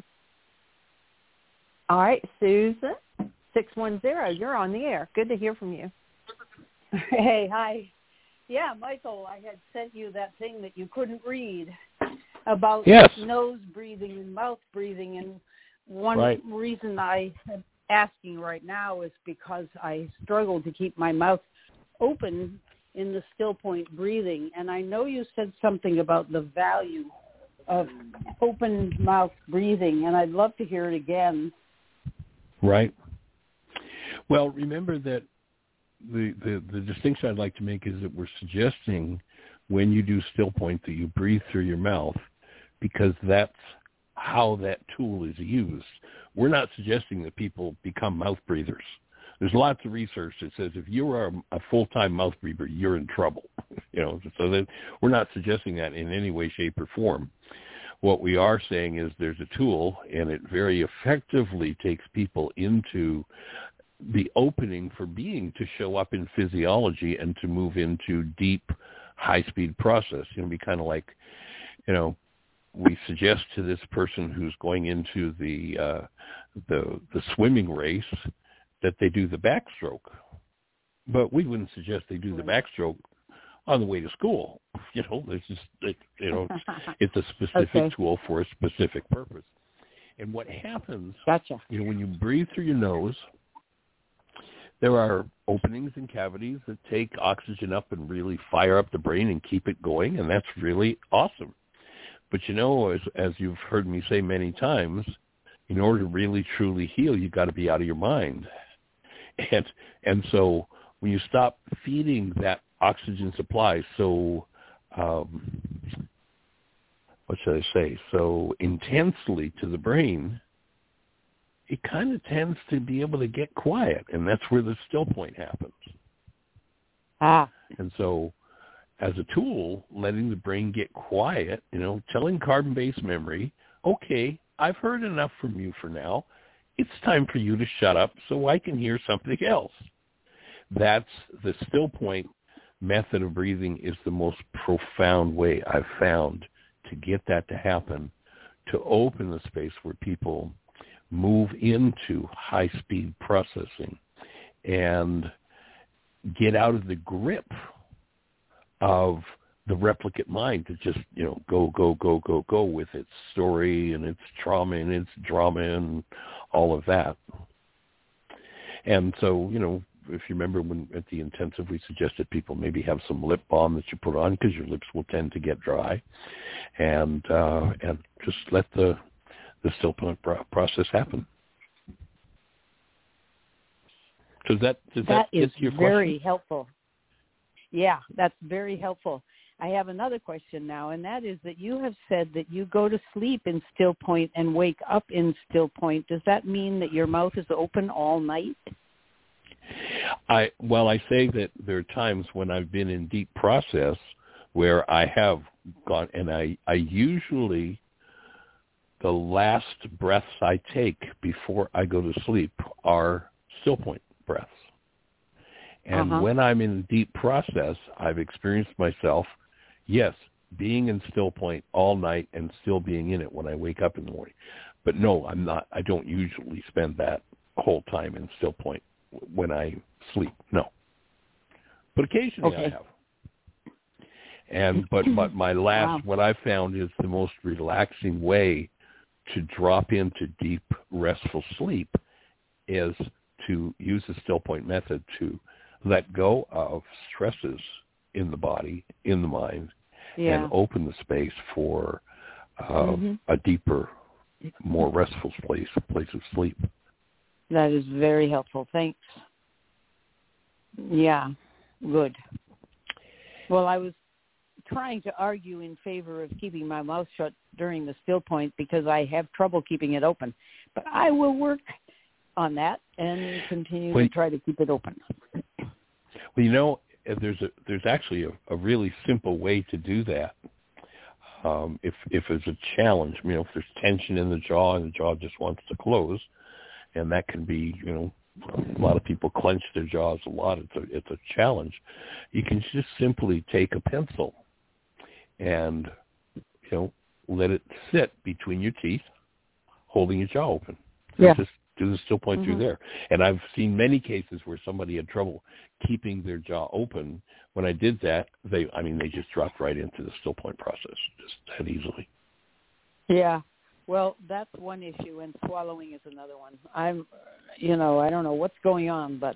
all right, Susan, six one zero, you're on the air. Good to hear from you. Hey, hi. Yeah, Michael, I had sent you that thing that you couldn't read about yes. nose breathing and mouth breathing. And one right. reason I am asking right now is because I struggle to keep my mouth open in the still point breathing. And I know you said something about the value of open mouth breathing, and I'd love to hear it again. Right. Well, remember that The, the the distinction I'd like to make is that we're suggesting when you do still point that you breathe through your mouth, because that's how that tool is used. We're not suggesting that people become mouth breathers. There's lots of research that says if you are a full-time mouth breather, you're in trouble. You know, so that we're not suggesting that in any way, shape, or form. What we are saying is there's a tool, and it very effectively takes people into the opening for being to show up in physiology and to move into deep, high-speed process. You know, be kind of like, you know, we suggest to this person who's going into the uh, the the swimming race that they do the backstroke, but we wouldn't suggest they do the backstroke on the way to school. You know, it's just it, you know, it's a specific okay. tool for a specific purpose. And what happens, gotcha. you know, when you breathe through your nose, there are openings and cavities that take oxygen up and really fire up the brain and keep it going, and that's really awesome. But, you know, as, as you've heard me say many times, in order to really, truly heal, you've got to be out of your mind. And, and so when you stop feeding that oxygen supply so, um, what should I say, so intensely to the brain, it kind of tends to be able to get quiet, and that's where the still point happens. Ah. And so as a tool, letting the brain get quiet, you know, telling carbon-based memory, okay, I've heard enough from you for now. It's time for you to shut up so I can hear something else. That's the still point method of breathing is the most profound way I've found to get that to happen, to open the space where people move into high-speed processing and get out of the grip of the replicate mind to just, you know, go, go, go, go, go with its story and its trauma and its drama and all of that. And so, you know, if you remember when at the intensive we suggested people maybe have some lip balm that you put on because your lips will tend to get dry, and uh, and just let the the still point process happen. Does that does that, that is get your very question? helpful. Yeah, that's very helpful. I have another question now, and that is that you have said that you go to sleep in still point and wake up in still point. Does that mean that your mouth is open all night? I well, I say that there are times when I've been in deep process where I have gone, and I, I usually, the last breaths I take before I go to sleep are still point breaths. And uh-huh. when I'm in deep process, I've experienced myself, yes, being in still point all night and still being in it when I wake up in the morning. But no, I'm not, I don't usually spend that whole time in still point when I sleep. No. But occasionally okay. I have. And, but, but my last, wow. what I found is the most relaxing way to drop into deep, restful sleep is to use the still point method to let go of stresses in the body, in the mind, yeah. and open the space for uh, mm-hmm. a deeper, more restful place, a place of sleep. That is very helpful. Thanks. Yeah, good. Well, I was trying to argue in favor of keeping my mouth shut during the still point because I have trouble keeping it open. But I will work on that and continue well, to try to keep it open. Well, you know, there's a there's actually a, a really simple way to do that. Um, if if it's a challenge, you know, if there's tension in the jaw and the jaw just wants to close, and that can be, you know, a lot of people clench their jaws a lot. It's a it's a challenge. You can just simply take a pencil and, you know, let it sit between your teeth, holding your jaw open. Yeah. Just do the still point mm-hmm. through there. And I've seen many cases where somebody had trouble keeping their jaw open. When I did that, they, I mean, they just dropped right into the still point process just that easily. Yeah. Well, that's one issue, and swallowing is another one. I'm, you know, I don't know what's going on, but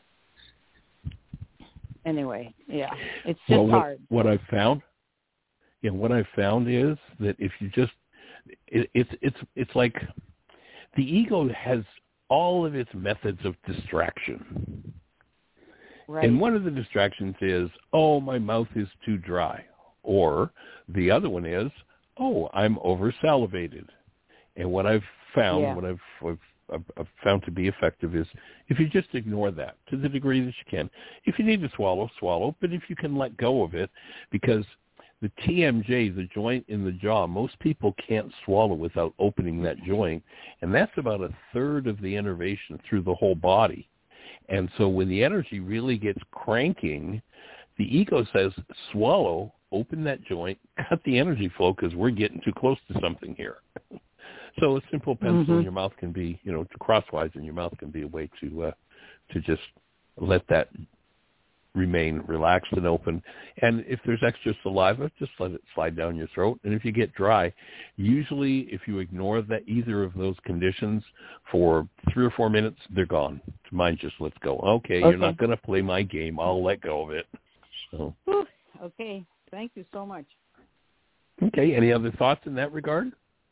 anyway, yeah, it's just well, what, hard. What I've found, yeah, what I've found is that if you just, it, it's it's it's like the ego has all of its methods of distraction. Right. And one of the distractions is, oh, my mouth is too dry. Or the other one is, oh, I'm over salivated. And what I've found, yeah. what I've, I've, I've found to be effective is if you just ignore that to the degree that you can. If you need to swallow, swallow. But if you can let go of it, because the T M J, the joint in the jaw, most people can't swallow without opening that joint. And that's about a third of the innervation through the whole body. And so when the energy really gets cranking, the ego says, swallow, open that joint, cut the energy flow because we're getting too close to something here. So a simple pencil mm-hmm. in your mouth can be, you know, crosswise in your mouth can be a way to uh, to just let that remain relaxed and open. And if there's extra saliva, just let it slide down your throat. And if you get dry, usually if you ignore that either of those conditions for three or four minutes, they're gone. Mine just lets go. Okay, okay. You're not going to play my game. I'll let go of it. So. Whew. Okay. Thank you so much. Okay. Any other thoughts in that regard?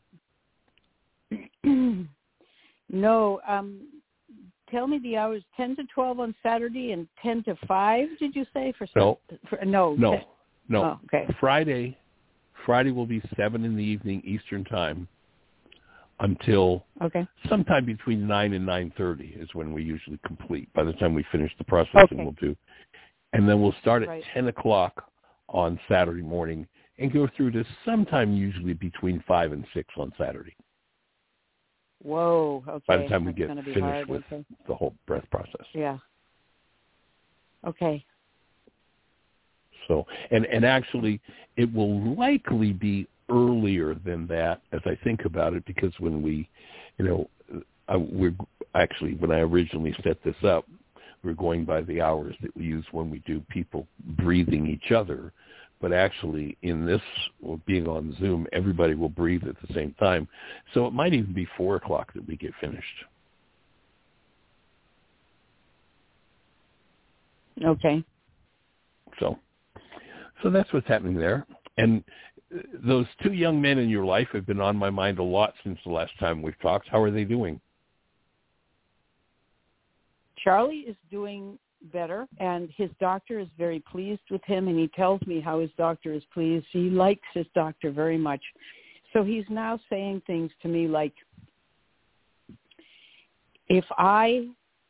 No. Um, tell me the hours, ten to twelve on Saturday and ten to five, did you say? For No. For, no. No. ten, no. Oh, okay. Friday, Friday will be seven in the evening Eastern time until okay. sometime between nine and nine thirty is when we usually complete. By the time we finish the processing, okay. we'll do. And then we'll start at right. ten o'clock on Saturday morning and go through to sometime usually between five and six on Saturday. Whoa, okay. By the time we That's get be finished hard, with okay. the whole breath process. Yeah. Okay. So, and, and actually, it will likely be earlier than that as I think about it, because when we, you know, I, we're actually, when I originally set this up, we're going by the hours that we use when we do people breathing each other. But actually, in this, well, being on Zoom, everybody will breathe at the same time. So it might even be four o'clock that we get finished. Okay. So, so that's what's happening there. And those two young men in your life have been on my mind a lot since the last time we've talked. How are they doing? Charlie is doing better, and his doctor is very pleased with him, and he tells me how his doctor is pleased. He likes his doctor very much. So he's now saying things to me like, if I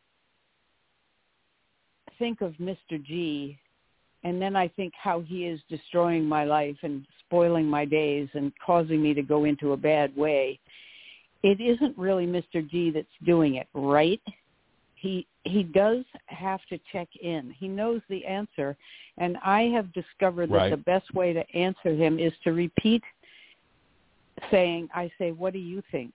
think of Mister G, and then I think how he is destroying my life and spoiling my days and causing me to go into a bad way, it isn't really Mister G that's doing it, right? He he does have to check in. He knows the answer, and I have discovered that right. the best way to answer him is to repeat saying, I say, what do you think?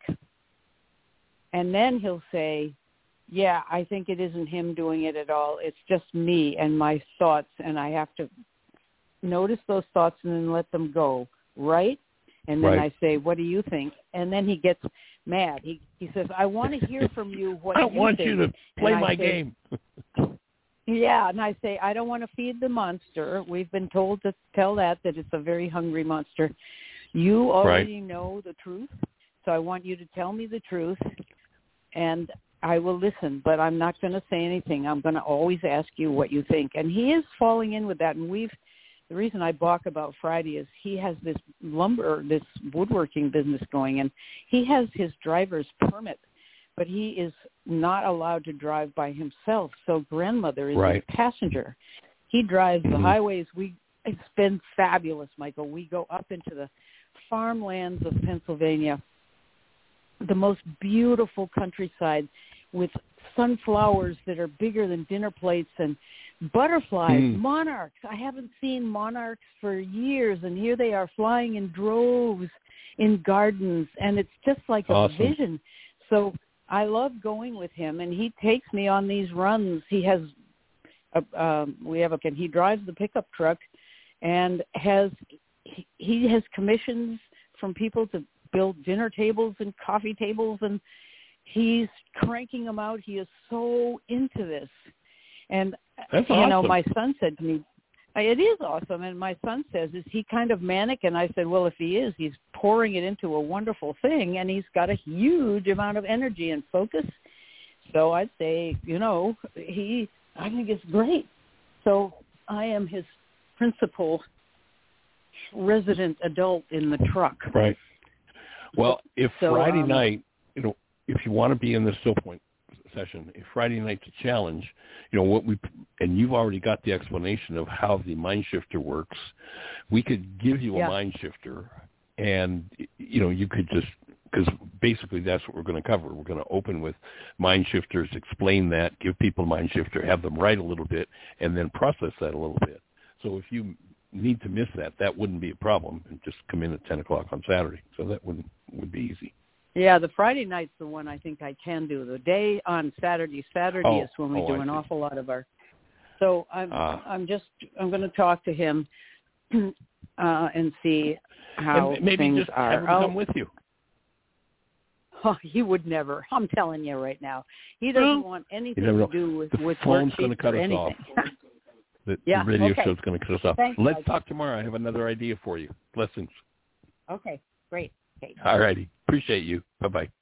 And then he'll say, yeah, I think it isn't him doing it at all. It's just me and my thoughts, and I have to notice those thoughts and then let them go, right? And then right. I say, what do you think? And then he gets mad. He he says, I want to hear from you what I you want think. you to play my say, game. Yeah, and I say, I don't want to feed the monster. We've been told to tell that, that it's a very hungry monster. You already right. know the truth, so I want you to tell me the truth, and I will listen, but I'm not going to say anything. I'm going to always ask you what you think. And he is falling in with that, and we've the reason I balk about Friday is he has this lumber, this woodworking business going, and he has his driver's permit, but he is not allowed to drive by himself. So grandmother is right. his passenger. He drives mm-hmm. the highways. We it's been fabulous, Michael. We go up into the farmlands of Pennsylvania, the most beautiful countryside with sunflowers that are bigger than dinner plates and butterflies, mm. monarchs. I haven't seen monarchs for years, and here they are flying in droves in gardens, and it's just like awesome. a vision. So I love going with him, and he takes me on these runs. He has, a, um, we have a, and he drives the pickup truck, and has he, he has commissions from people to build dinner tables and coffee tables, and he's cranking them out. He is so into this. And, That's you awesome. know, my son said to me, it is awesome. And my son says, is he kind of manic? And I said, well, if he is, he's pouring it into a wonderful thing, and he's got a huge amount of energy and focus. So I'd say, you know, he, I think it's great. So I am his principal resident adult in the truck. Right. Well, if so, Friday um, night, you know, if you want to be in the Still Point session, if Friday night's a challenge, you know, what we, and you've already got the explanation of how the mind shifter works, we could give you a yeah. mind shifter, and, you know, you could just, because basically that's what we're going to cover. We're going to open with mind shifters, explain that, give people a mind shifter, have them write a little bit, and then process that a little bit. So if you need to miss that, that wouldn't be a problem, and just come in at ten o'clock on Saturday. So that would would be easy. Yeah, the Friday night's the one I think I can do. The day on Saturday, Saturday oh, is when we oh, do I an see. awful lot of our. So I'm uh, I'm just I'm going to talk to him uh, and see how and maybe things just are. have him I'll, come with you. Oh, he would never. I'm telling you right now, he doesn't want anything to do with the with phone's going to worksheets cut or us anything. off. The, yeah, the radio okay. show's going to cut us off. Thanks, Let's Mike. talk tomorrow. I have another idea for you. Blessings. Okay, great. Okay. All righty. Appreciate you. Bye-bye.